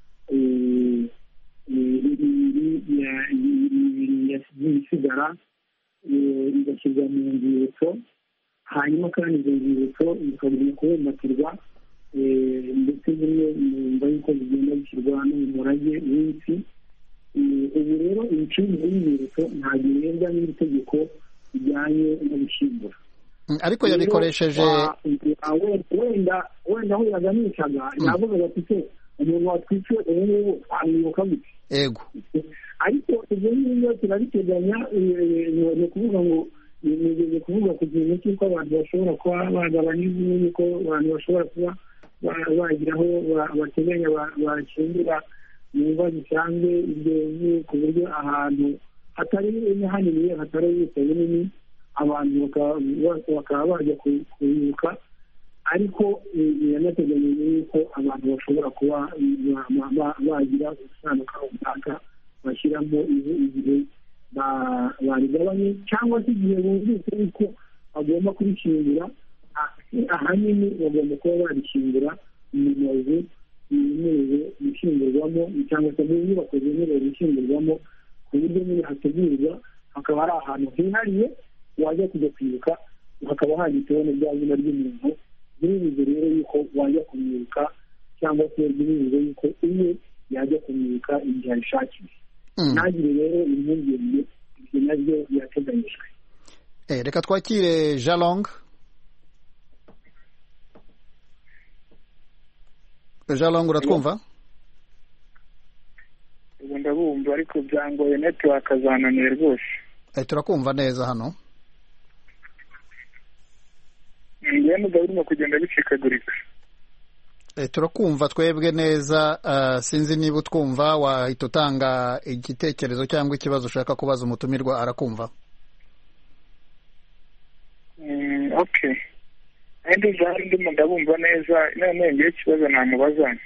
ibisigara bigashyirwa mu nzibutso, hanyuma kandi izo nzibutso zikagumya kubumbatirwa, ndetse zimwe numva yuko zigenda zishyirwa no mu murage w'isi. ubu rero imicungire y'inzibutso ntabwo irebwa n'iri tegeko rijyanye no gushyingura, ariko yabikoresheje wenda aho yaganishaga yavugaga ati se umuntu watwiciwe ubu ngubu amwibuka gute. yego, ariko ibyo ngibyo turabiteganya. ni ukuvuga ngo nigeze kuvuga ku kintu cy'uko abantu bashobora kuba bagabanya izuba, ko abantu bashobora kuba bagira aho bateganya bashyingura mu mva zisanzwe, ibyo ku buryo ahantu hatari hanini, hatari ubuso bunini, abantu bakaba bajya kuyibuka. ariko biranateganyije yuko abantu bashobora kuba bagira ubusobanuka runaka bashyiramo igihe barigabanye, cyangwa se igihe bumvise yuko bagomba kurishyingura. ahanini bagomba kuba barishyingura mu mazu yemerewe gushyingurwamo, cyangwa se mu nyubako zemerewe gushyingurwamo, ku buryo nyine hategurwa, hakaba ari ahantu hihariye wajya kujya kwibuka, hakaba handitseho na rya zina ry'umuntu, bivuze rero yuko wajya kumwibuka, cyangwa se bivuze yuko iwe yajya kumwibuka igihe abishakiye. ntagire rero impungenge, ibyo nabyo birateganyijwe. reka twakire Jalong. Jalong, uratwumva? ubu ndabumva, ariko byangoye network zananiye rwose. turakumva neza hano. njyewe n'ubwo birimo kugenda bicikagurika. turakumva twebwe neza. sinzi niba utwumva, wahita utanga igitekerezo cyangwa ikibazo ushaka kubaza umutumirwa, arakumva. okay, ndimo ndabumva neza. none ngiye ikibazo namubaza.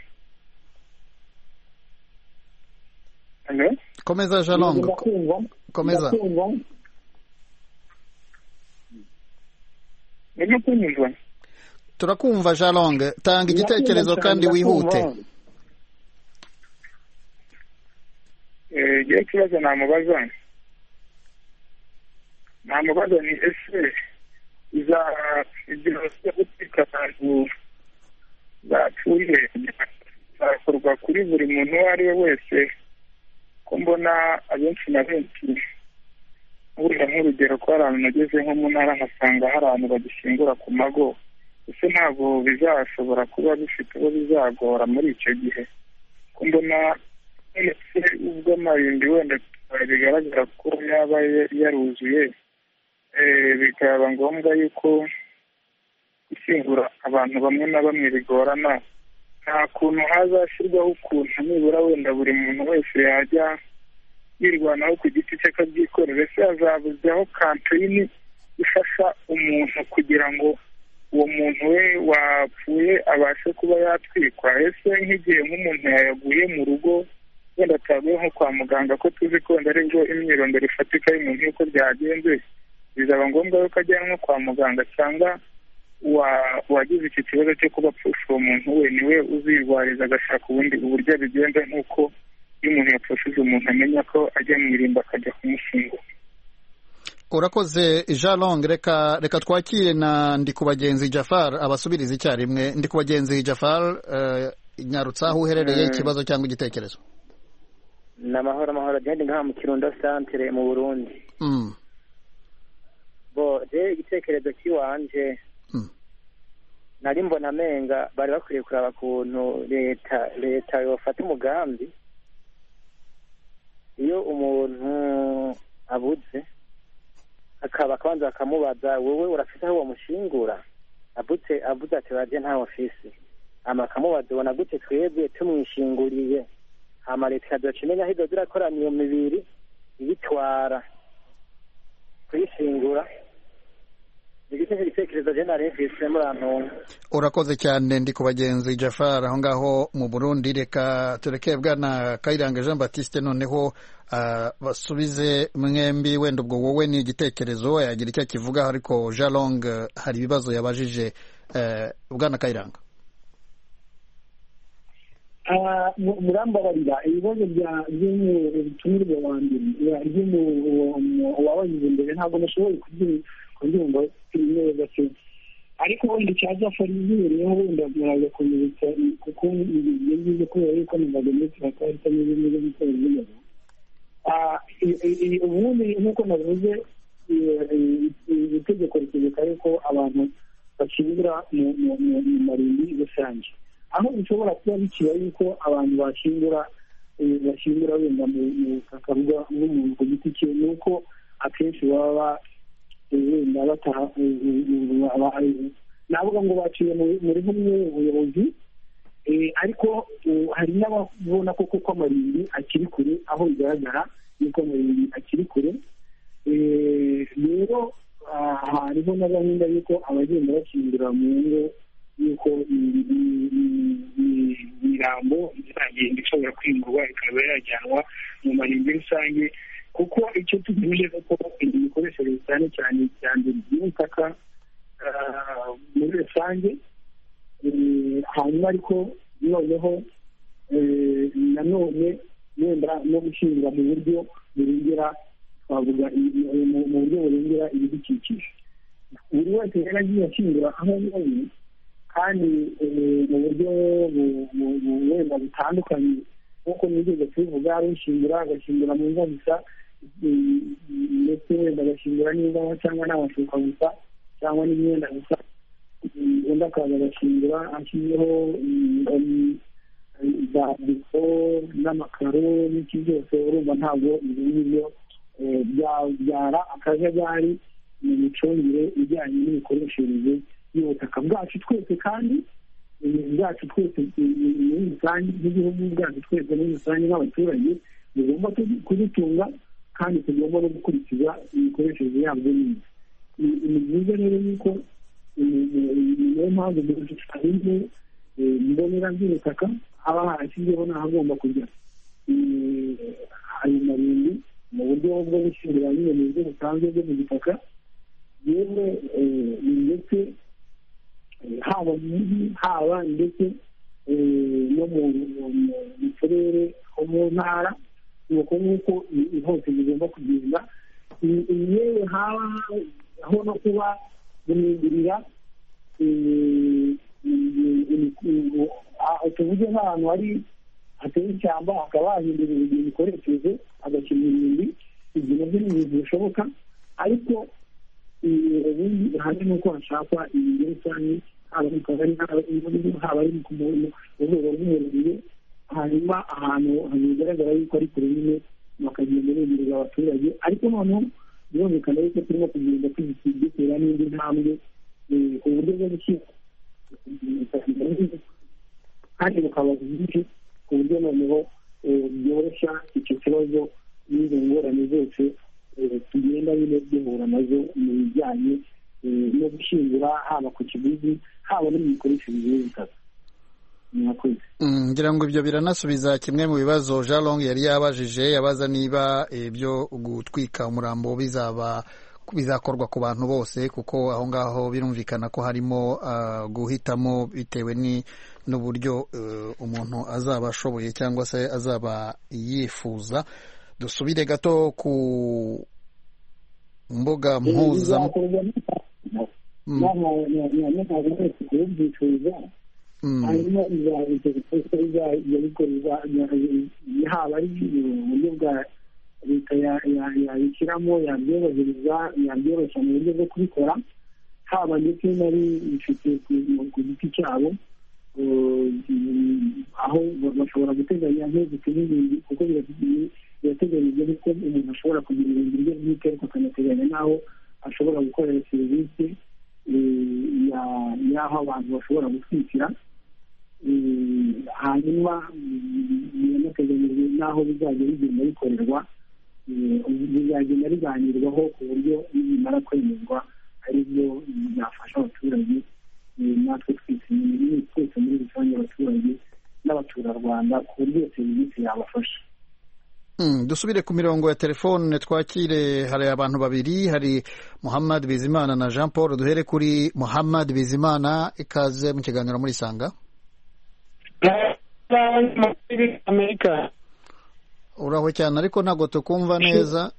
Hello? Komeza Jalong, komeza. Ndimo kunyumva. turakumva Jalong, tanga igitekerezo kandi wihute. ngiye ikibazo namubaza ni ese ibyo gutwika abantu bapfuye bizakorwa kuri buri muntu uwo ari we wese? ko mbona abenshi na benshi, burya nk'urugero ko hari ahantu nageze nko mu ntara nkasanga hari abantu bagishyingura ku mago, ese ntabwo bizashobora kuba bifite uwo bizagora muri icyo gihe? ko mbona ese ubwo amarimbi wenda bigaragara ko yaba yaruzuye, bikaba ngombwa yuko gushyingura abantu bamwe na bamwe bigorana, nta kuntu hazashyirwaho ukuntu nibura wenda buri muntu wese yajya yirwanaho ku giti cye akabyikorera? ese hazabuzeho kampeyini ifasha umuntu kugira ngo uwo muntu we wapfuye abashe kuba yatwikwa? ese nk'igihe nk'umuntu yayaguye mu rugo, wenda ataguye nko kwa muganga, ko tuzi ko wenda aribwo imyirondoro ifatika y'umuntu y'uko byagenze, bizaba ngombwa yuko ajyanwa kwa muganga, cyangwa uwagize iki kibazo cyo kuba apfusha uwo muntu we niwe uzirwariza agashaka ubundi uburyo abigenza, nk'uko iyo umuntu yapfushije umuntu amenya ko ajya mu irimbi akajya kumushyingura? urakoze Jalong. reka twakire na Ndikubagenzi Jafar abasubiriza icyarimwe. Ndikubagenzi Jafar, nyarutsa aho uherereye, ikibazo cyangwa igitekerezo. ni amahoro agenda nka mu Kirundo centre mu Burundi. igitekerezo cy'iwanje, nari mbona amenga bari bakwiye kuraba kuntu leta yofata umugambi, iyo umuntu abuze akaba akabanza bakamubaza, wowe urafite aho wamushingura? abuze ati baje nta ofisi. akamubaza, ubona gute twebwe tumwishinguriye? hama leta ikazoca imenya aho izoza irakorana iyo mibiri ibitwara kuyishingura. igitekerezo je nari mfise murantunga. Urakoze cyane ndi ku bagenzi Jafar aho ngaho mu Burundi. Reka tureke bwana Kayiranga Jean Baptiste noneho basubize mwembi, wenda ubwo wowe ni igitekerezo yagira icyo kivuga, ariko Jalong hari ibibazo yabajije bwana Kayiranga. murambabarira ibibazo by'umutumirwa wanjye wabagize imbere ntabwo nashoboye kubyumva neza cyane, ariko wenda icyazafari izibereyeho wenda muraza kunyibutsa kuko ngiye kubera yuko numvaga ndetse bakarita n'ibindi bikora ibintu. Ubundi nk'uko navuze itegeko ritegeka yuko abantu bashyingura mu marimbi rusange, aho bishobora kuba bikiba yuko abantu bashyingura wenda mu butaka bw'umuntu ku giti cye, ni uko akenshi baba wenda navuga ngo baciye muri bumwe ubuyobozi, ariko hari n'ababona ko kuko amarimbi akiri kure, aho bigaragara yuko amarimbi akiri kure. Rero hariho na gahunda y'uko abagenda bashyingura mu ngo y'uko imirambo izagenda ishobora kwimurwa ikaba yajyanwa mu marimbi rusange, kuko icyo tugamije ko imikoreshereze cyane cyane y'ubutaka muri rusange. Hanyuma ariko noneho nanone wenda no gushyingura mu buryo burengera, twavuga mu buryo burengera ibidukikije. Buri wese rero agiye ashyingura aho abonye kandi mu buryo wenda butandukanye, nk'uko nigeze kubivuga, ari ushyingura agashyingura mu mva gusa, ndetse wenda agashyingura n'imbaho cyangwa n'amashuka gusa cyangwa n'imyenda gusa, undi akaza agashyingura ashyizeho za biko n'amakaro n'iki byose. Urumva ntabwo ibyo ngibyo byabyara akajagari mu micungire ijyanye n'imikoreshereze y'ubutaka bwacu twese, kandi bwacu twese muri rusange n'igihugu bwacu twese muri rusange nk'abaturage tugomba kuzitunga kandi tugomba no gukurikiza imikoreshereze yabyo neza. Ni byiza rero yuko niyo mpamvu mu gishushanyo mbonera by'ubutaka haba harashyizweho n'ahagomba kujya ayo marimbi mu buryo bwo gushyingura nyine mu buryo busanzwe bwo mu gitaka, yewe ndetse haba mu mujyi haba ndetse no mu turere ho mu ntara, nuko nk'uko hose bigomba kugenda. Yewe habaho no kuba guhindurira tuvuge nk'ahantu hari hateye ishyamba hakaba hahindurira igihe imikoreshereze hagashyirwa irimbi, ibyo nabyo ni ibintu bishoboka, ariko ubundi hamwe n'uko hashakwa ibintu rusange, haba mu kagari haba ari mu rwego rw'umurenge, hanyuma ahantu bigaragara yuko ari kure nyine bakagenda begereza abaturage, ariko noneho birumvikana yuko turimo kugenda dutera n'indi ntambwe ku buryo bwo gushyira kandi bukaba bwinshi ku buryo noneho byoroshya icyo kibazo n'izo ngorane zose tugenda nyine duhura nazo mu bijyanye no gushyingura, haba ku kiguzi haba no mu mikoreshereze y'ubutaka. ngira ngo ibyo biranasubiza kimwe mu bibazo Jalong yari yabajije, yabaza niba ibyo gutwika umurambo bizakorwa ku bantu bose, kuko aho ngaho birumvikana ko harimo guhitamo bitewe n'uburyo umuntu azaba ashoboye cyangwa se azaba yifuza. Dusubire gato ku mbuga mpuza hanyuma haba ari uburyo bwa leta yabishyiramo, yabyorohereza, yabyoroshya mu buryo bwo kubikora, haba ndetse nari bifite ku giti cyabo, aho bashobora guteganya nk'iziti n'ibindi, kuko birateganyijwe ko umuntu ashobora kugira ibintu bye bwite, ariko akanateganya n'aho ashobora gukorera serivisi y'aho abantu bashobora gutwikira. Hanyuma biranateganyijwe n'aho bizajya bigenda bikorerwa, bizagenda biganirwaho ku buryo nibimara kwemezwa ari byo byafasha abaturage natwe twese muri rusange abaturage n'abaturarwanda ku buryo serivisi yabafasha. Dusubire ku mirongo ya telefone twakire. Hari abantu babiri, hari Muhammad Bizimana na Jean Paul. Duhere kuri Muhammad Bizimana, ikaze mu kiganiro muri Sanga. Amerika uraho cyane ariko ntabwo tukumva neza.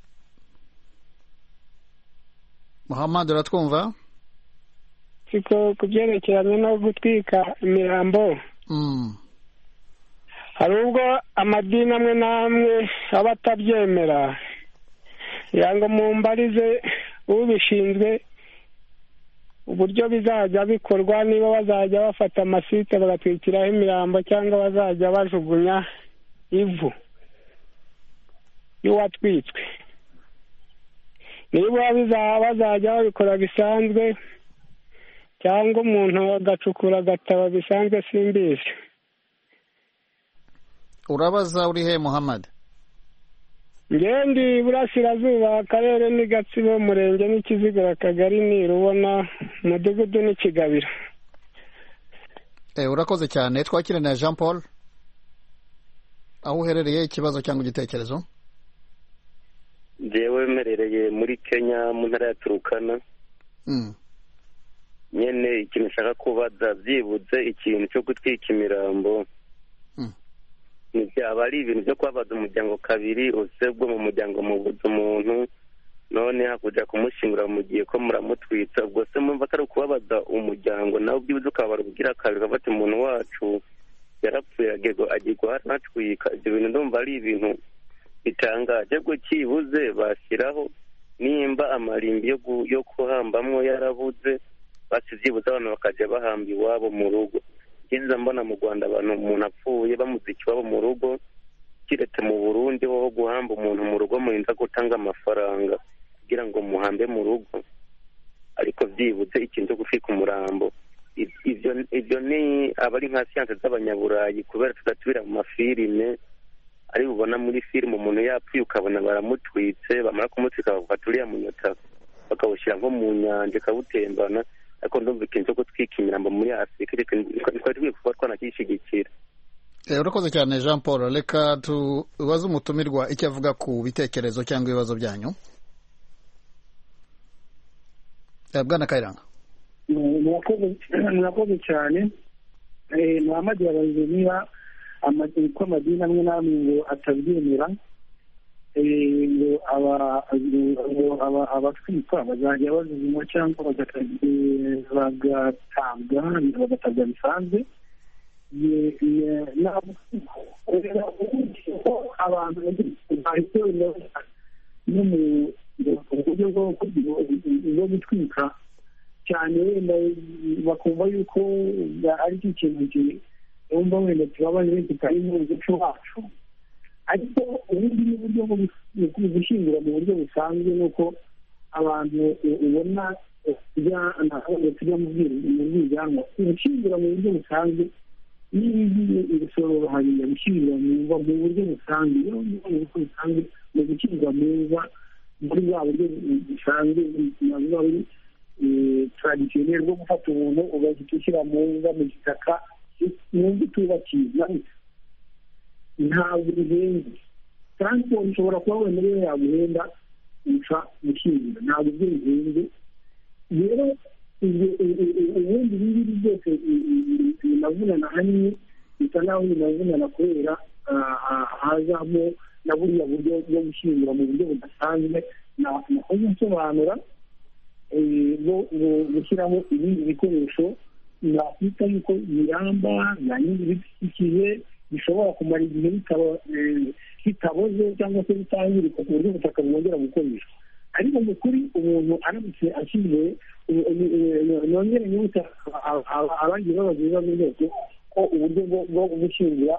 Muhammad, uratwumva? siko kubyerekeranye no gutwika imirambo. Hari ubwo amadini amwe n'amwe aba atabyemera, yanga mu mbarize ubishinzwe uburyo bizajya bikorwa, niba bazajya bafata amasite bagatwikiraho imirambo cyangwa bazajya bajugunya ivu y'uwatwitswe, niba bazajya babikora bisanzwe cyangwa umuntu agacukura agataba bisanzwe simbizi. Urabaza uri he Muhammad? Ngendi Burasirazuba, akarere ni Gatsibo, umurenge ni Kiziguro, akagari ni Rubona, umudugudu ni Kigabiro. Urakoze cyane. Twakire na Jean Paul, aho uherereye, ikibazo cyangwa igitekerezo? Jewe merereye muri Kenya mu ntara ya Turukana. Nyene ikintu nshaka kubaza byibuze ikintu cyo gutwika imirambo byaba ari ibintu byo kubabaza umuryango kabiri, usebwe mu muryango mubuze umuntu none hakuja kumushingura mu gihe ko muramutwitsa, ubwo se mumva atari ukubabaza umuryango nawe byibuze ukabara kugira kabiri bati umuntu wacu yarapfuye agirwa hatwika. Ibyo bintu ndumva ari ibintu bitangaje, bwo kibuze bashyiraho nimba amarimbi yo kuhambamwo yarabuze, basi byibuze abantu bakajya bahamba iwabo mu rugo. Kiza mbona mu Rwanda abantu umuntu apfuye bamuzika iwabo mu rugo, kiretse mu Burundi ho guhamba umuntu mu rugo murinda gutanga amafaranga kugira ngo muhambe mu rugo, ariko byibuze ikintu cyo gufika umurambo ibyo ni abari nka siyanse z'abanyaburayi, kubera tudatubira mu mafilime ari bubona muri filime umuntu yapfuye ukabona baramutwitse, bamara kumutwika bafata uriya munyota bakawushyira nko mu nyanja ikawutembana, ariko ndumva ikintu cyo gutwika imirambo muri Afurika twari tugiye kuba twanakishyigikira. Urakoze cyane Jean Paul. Reka tubaze umutumirwa icyo avuga ku bitekerezo cyangwa ibibazo byanyu. Bwana Kayiranga. Murakoze cyane. Muhammad yabaze niba ko amadini amwe n'amwe ngo atabyemera, ngo abatwikwa bazajya bazuzumwa cyangwa bagatabwa bisanzwe. Abantu bahise no mu buryo bwo gutwika cyane, wenda bakumva yuko ari cyo kintu wumva wenda tubabaye tutari mu muco wacu, ariko ubundi n'uburyo bwo gushyingura mu buryo busanzwe nuko abantu ubona tujya mu bwiganwa gushyingura mu buryo busanzwe n'ibigiye ibisoro hariya gushyingura mu buryo busanzwe, iyo mu buryo busanzwe ni gushyingura muri bwa buryo busanzwe navuga buri traditionnel bwo gufata umuntu ugahita ushyira mu gitaka n'undi tubakiye ntabwo bihenze. Transport ishobora kuba wenda rero yaguhenda uca gushyingura, ntabwo ibyo bihenze. Rero ubundi bibiri byose binavunana hanini, bisa naho binavunana kubera hazamo na buriya buryo bwo gushyingura mu buryo budasanzwe. nakoze nsobanura gushyiraho ibindi bikoresho nakwita yuko biramba byanyuze ibidukikije, bishobora kumara igihe bitaboze cyangwa se bitangirika ku buryo ubutaka bwongera gukoreshwa. ariko mu kuri umuntu aramutse ashyizwe nongere nyibutsa abagiye babaza ibibazo byose ko uburyo bwo gushyingura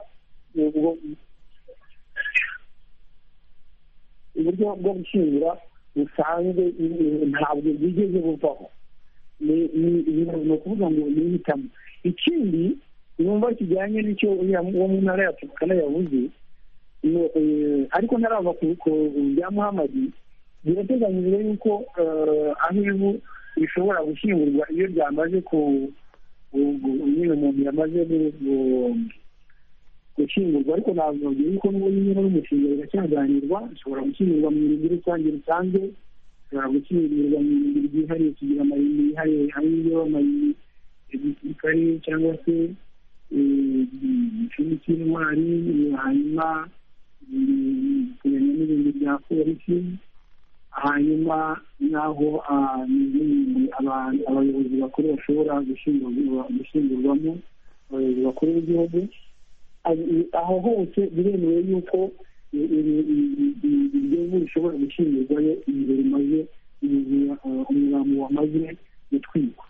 uburyo bwo gushyingura busanzwe ntabwo bwigeze buvaho, ni ukuvuga ngo ni ihitamo. Ikindi numva kijyanye n'icyo uwo mu ntara ya Turukana yavuze, ariko ntarava ku bya Muhammad, birateganyijwe yuko aho rishobora gushyingurwa iyo ryamaze nyine umuntu yamaze gushyingurwa, ariko ntabwo yuko nyine n'umushinga biracyaganirwa. Ushobora gushyingurwa mu irimbi rusange risanzwe, ushobora gushyingurwa mu irimbi ryihariye kugira amarimbi yihariye ariyo amarimbi ya gisirikare cyangwa se igicumbi cy'intwari, hanyuma n'ibindi bya polisi, hanyuma n'aho abayobozi bakuru bashobora gushyingurwamo, abayobozi bakuru b'igihugu. Aho hose biremewe yuko igihugu bishobora gushyingurwayo igihe rimaze umurambo wamaze gutwikwa.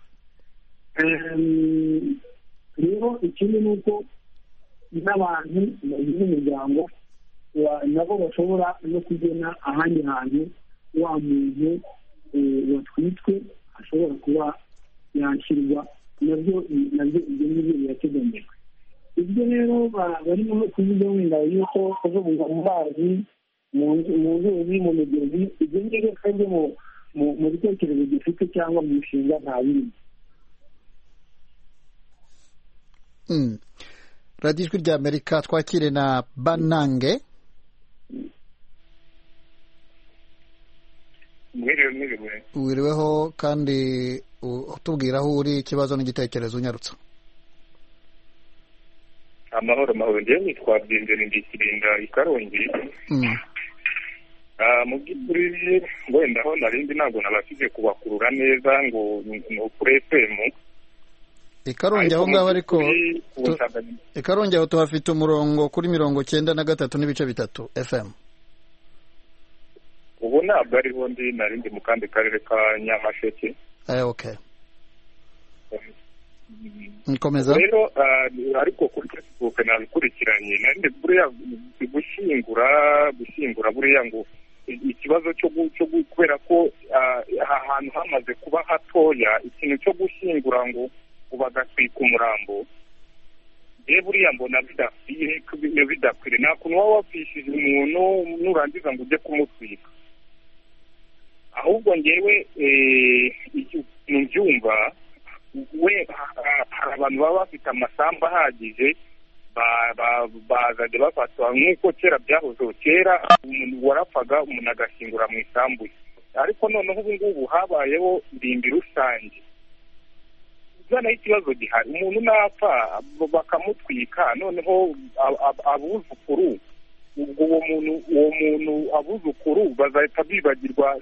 Rero ikindi ni uko n'abantu bagize umuryango nabo bashobora no kugena ahandi hantu wa muntu watwitswe ashobora kuba yashyirwa, nabyo ibyo ngibyo birateganyijwe. Ibyo rero barimo kuvuga wenda yuko kujugunya mu mazi, mu nzuzi, mu migezi, ibyo ngibyo kandi mu bitekerezo gifite cyangwa mu mishinga nta bindi. radiyo ijwi rya Amerika, twakire na Banange. Wiriweho kandi utubwira aho uri, ikibazo n'igitekerezo unyarutsa. Amahoro njyewe nitwa Bwenderi Ndikirinda i Karongi. Mu by'ukuri wenda aho narindi ntabwo nabashije kubakurura neza ngo ni kuri FM. I Karongi aho ngaho, ariko i Karongi aho tuhafite umurongo kuri 93.3 FM. Ubu ntabwo ariho narindi mu kandi karere ka Nyamasheke. Okay. Nkomeza. Rero ariko kuri Facebook nabikurikiranye, narinde buriya gushyingura buriya ngo ikibazo cyo kubera ko ahantu hamaze kuba hatoya, ikintu cyo gushyingura ngo bagatwika umurambo, buriya mbona bidakwiriye. nta kuntu waba wapfishije umuntu nurangiza ngo ujye kumutwika. Ahubwo ngewe mbyumva we hari abantu baba bafite amasambu ahagije, bazajya bafatwa nk'uko kera byahozeho. Kera umuntu warapfaga umuntu agashyingura mu isambu ye, ariko noneho ubu ngubu habayeho irimbi rusange. Naho ikibazo gihari, umuntu napfa bakamutwika, noneho abuzukuru, ubwo uwo muntu abuzukuru bazahita bibagirwa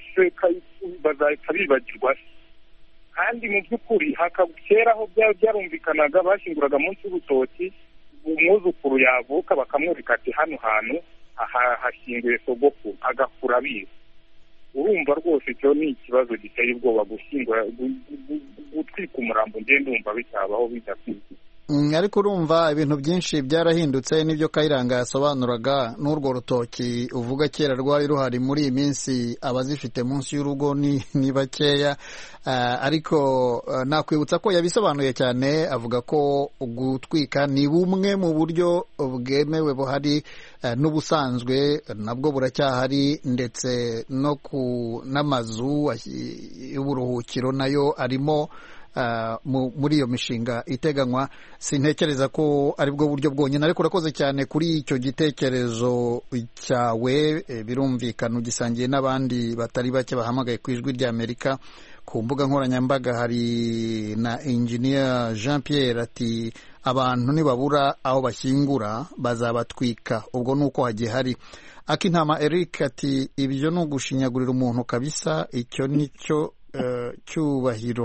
kandi mu by'ukuri kera aho byarumvikanaga bashyinguraga munsi y'urutoki, umwuzukuru yavuka bakamwereka ati hano hantu hashyinguye sogokuru, agakura abizi. Urumva rwose icyo ni ikibazo giteye ubwoba, gushyingura gutwika umurambo, ngende ndumva bitabaho bidakwiye. Ariko urumva ibintu byinshi byarahindutse, n'ibyo Kayiranga yasobanuraga. n'urwo rutoki uvuga kera rwari ruhari, muri iyi minsi abazifite munsi y'urugo ni bakeya. Ariko nakwibutsa ko yabisobanuye cyane, avuga ko gutwika ni bumwe mu buryo bwemewe buhari, n'ubusanzwe nabwo buracyahari, ndetse no n'amazu y'uburuhukiro nayo arimo muri iyo mishinga iteganywa. Sintekereza ko ari bwo buryo bwonyine, ariko urakoze cyane kuri icyo gitekerezo cyawe. Birumvikana ugisangiye n'abandi batari bake bahamagaye ku ijwi rya Amerika. Ku mbuga nkoranyambaga hari na Engineer Jean Pierre ati abantu nibabura aho bashyingura bazabatwika, ubwo nuko hagihari. Akintama Eric ati ibyo ni ugushinyagurira umuntu kabisa, icyo nicyo cyubahiro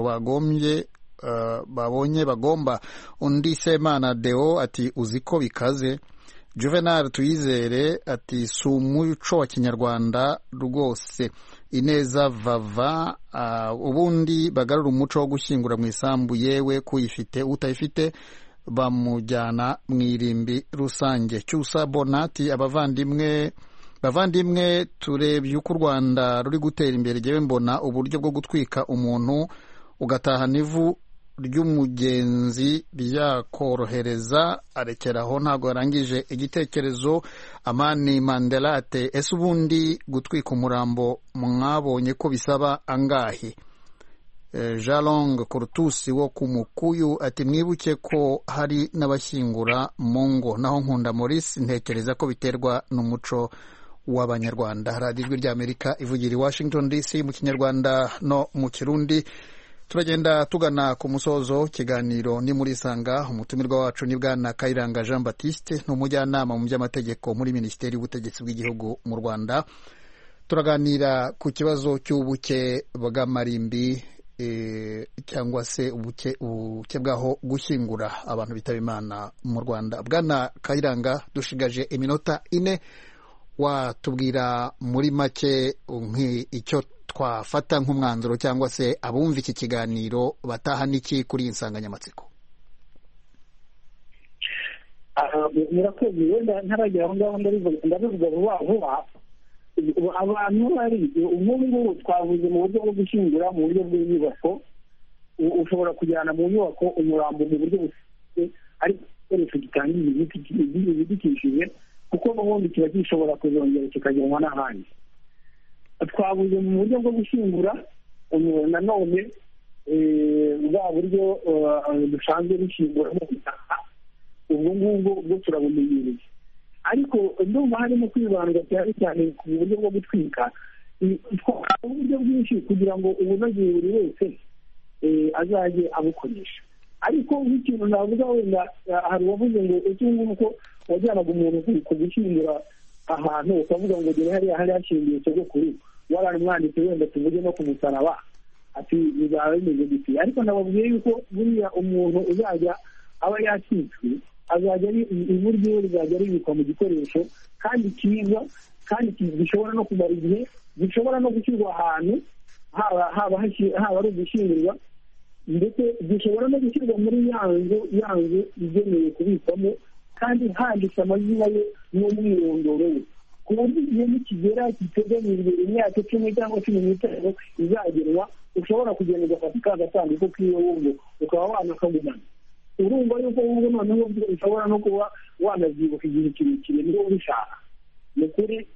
babonye bagomba. Undi Semana Deo ati uziko bikaze. Juvenal Tuyizere ati si umuco wa Kinyarwanda rwose. Ineza Vava ubundi bagarura umuco wo gushyingura mu isambu, yewe kuyifite utayifite bamujyana mu irimbi rusange. Cyusa Bonati bavandimwe turebye uko u Rwanda ruri gutera imbere, yewe mbona uburyo bwo gutwika umuntu ugatahana ivu ry'umugenzi byakorohereza. Arekeraho ntabwo yarangije igitekerezo. Amani Mandela ate ese ubundi gutwika umurambo mwabonye ko bisaba angahe? Jalong Kurtusi wo ku Mukuyu ati mwibuke ko hari n'abashyingura mu ngo, naho Nkunda Maurice ntekereza ko biterwa n'umuco w'Abanyarwanda. Radio Ijwi ry'Amerika ivugira i Washington DC mu Kinyarwanda no mu Kirundi. Turagenda tugana ku musozo. Kiganiro ni muri Sanga. Umutumirwa wacu ni Bwana Kayiranga Jean Baptiste, n'umujyanama mu by'amategeko muri Minisiteri y'Ubutegetsi bw'Igihugu mu Rwanda. Turaganira ku kibazo cy'ubuke bw'amarimbi cyangwa se ubuke bwaho gushyingura abantu bitaba Imana mu Rwanda. Bwana Kayiranga, dushigaje iminota 4, watubwira muri make icyo twafata nk'umwanzuro cyangwa se abumva iki kiganiro bataha n'iki kuri iyi nsanganyamatsiko? murakoze. Wenda ntaragera aho ngaho ndabivuga vuba. Abantu bari ubu twavuze mu buryo bwo gushyingura mu buryo bw'inyubako. Ushobora kujyana mu nyubako umurambo mu buryo bufite ariko igikoresho gitangiza ibidukikije, kuko n'ubundi kiba gishobora kuzongera kikajyanwa n'ahandi. Twavuze mu buryo bwo gushyingura nanone bwa buryo dusanzwe dushyinguramo ubutaka, ubwo ngubwo bwo turabumenyereye, ariko ndumva harimo kwibanda cyane cyane ku buryo bwo gutwika. Twakora uburyo bwinshi kugira ngo ubunogeye buri wese azajye abukoresha. Ariko nk'ikintu navuga, wenda hari uwavuze ngo ese ngubu ko wajyanaga umuntu ku gushyingura ahantu ukavuga ngo dore hariya hari hashingiye sogokuru, waramwanditse wenda tuvuge no ku musaraba, ati bizaba bimeze gute. Ariko nababwiye yuko buriya umuntu uzajya aba yacitswe azajya ari ivu ryiwe rizajya ribikwa mu gikoresho kandi cyiza, kandi gishobora no kumara igihe, gishobora no gushyirwa ahantu haba ari ugushyingurwa, ndetse gishobora no gushyirwa muri ya nzu igenewe kubikwamo, kandi handitse amazina ye n'umwirondoro we, ku buryo igihe nikigera giteganyijwe imyaka 10 cyangwa 15 izagenwa, ushobora kugenda ugafata ka gasanduku k'iyo wumva ukaba wanakamumana. Urumva yuko wumva noneho ushobora no kuba wanabyibuka igihe kirekire niba ubishaka. Ni ukuri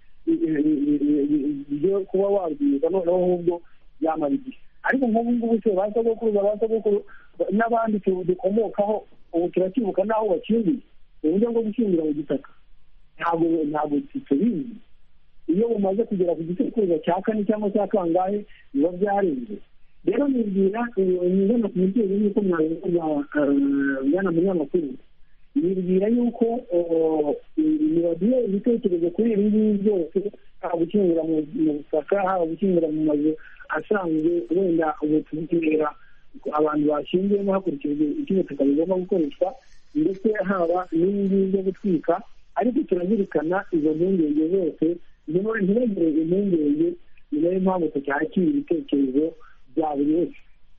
ibyo kuba wabyibuka noneho ahubwo yamara igihe. Ariko nk'ubu ngubu se ba sogokuru n'abandi dukomokaho ubu turakibuka n'aho bakingiye uburyo bwo gushyingura mu gitaka. Ntabwo tubizi. Iyo bumaze kugera ku gitekerezo cya 4 cyangwa cya kangahe biba byarenze. Rero nibwira ingana ku mubyeyi yuko mwana munyamakuru, nibwira yuko nibadiye ibitekerezo kuri ibi ngibi byose, haba gushyingura mu butaka, haba gushyingura mu mazu asanzwe, wenda ubu tubwira abantu bashyinguyemo hakurikijwe itegeko rigomba gukoreshwa, ndetse haba n'ibindi byo gutwika. Ariko turazirikana izo mpungenge zose, ntibagire impungenge. Ni nayo mpamvu tucyakira ibitekerezo bya buri wese.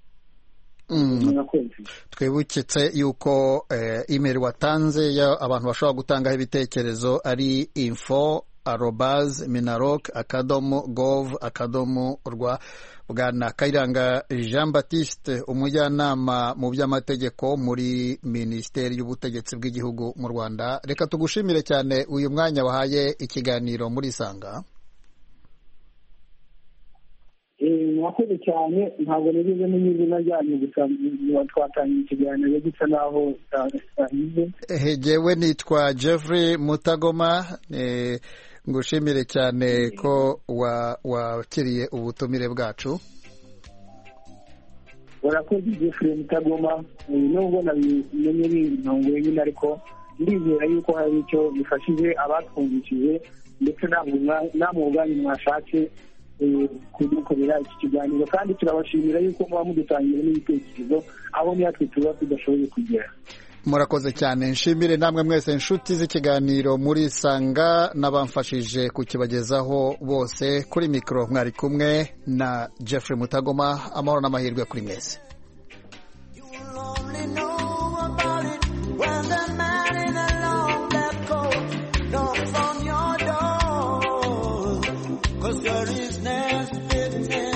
Twibukitse yuko email watanze abantu bashobora gutangaho ibitekerezo ari info@minarok.gov.rw. Bwana Kayiranga Jean Baptiste, umujyanama mu by'amategeko muri Minisiteri y'Ubutegetsi bw'Igihugu mu Rwanda, reka tugushimire cyane uyu mwanya wahaye ikiganiro muri Sanga. Mwakoze cyane. Ntabwo nigeze n'izina ryanyu gusa twatangiye ikiganiro gisa naho cyahize. Jewe nitwa Jeffrey Mutagoma. Ngushimire cyane ko wakiriye ubutumire bwacu. Urakoze Jeffrey Mutagoma. Nubwo nabimenye bintunguye nyine, ariko ndizera yuko hari icyo bifashije abatwumvishije, ndetse namwe ubwanyu mwashatse kudukorera iki kiganiro, kandi turabashimira yuko muba mudutangira n'ibitekerezo aho natwe tuba tudashoboye kugera. Murakoze cyane. Nshimire namwe mwese inshuti z'ikiganiro muri Sanga n'abamfashije kukibagezaho bose. Kuri mikoro mwari kumwe na Jeffrey Mutagoma. Amahoro n'amahirwe kuri mwese. There is no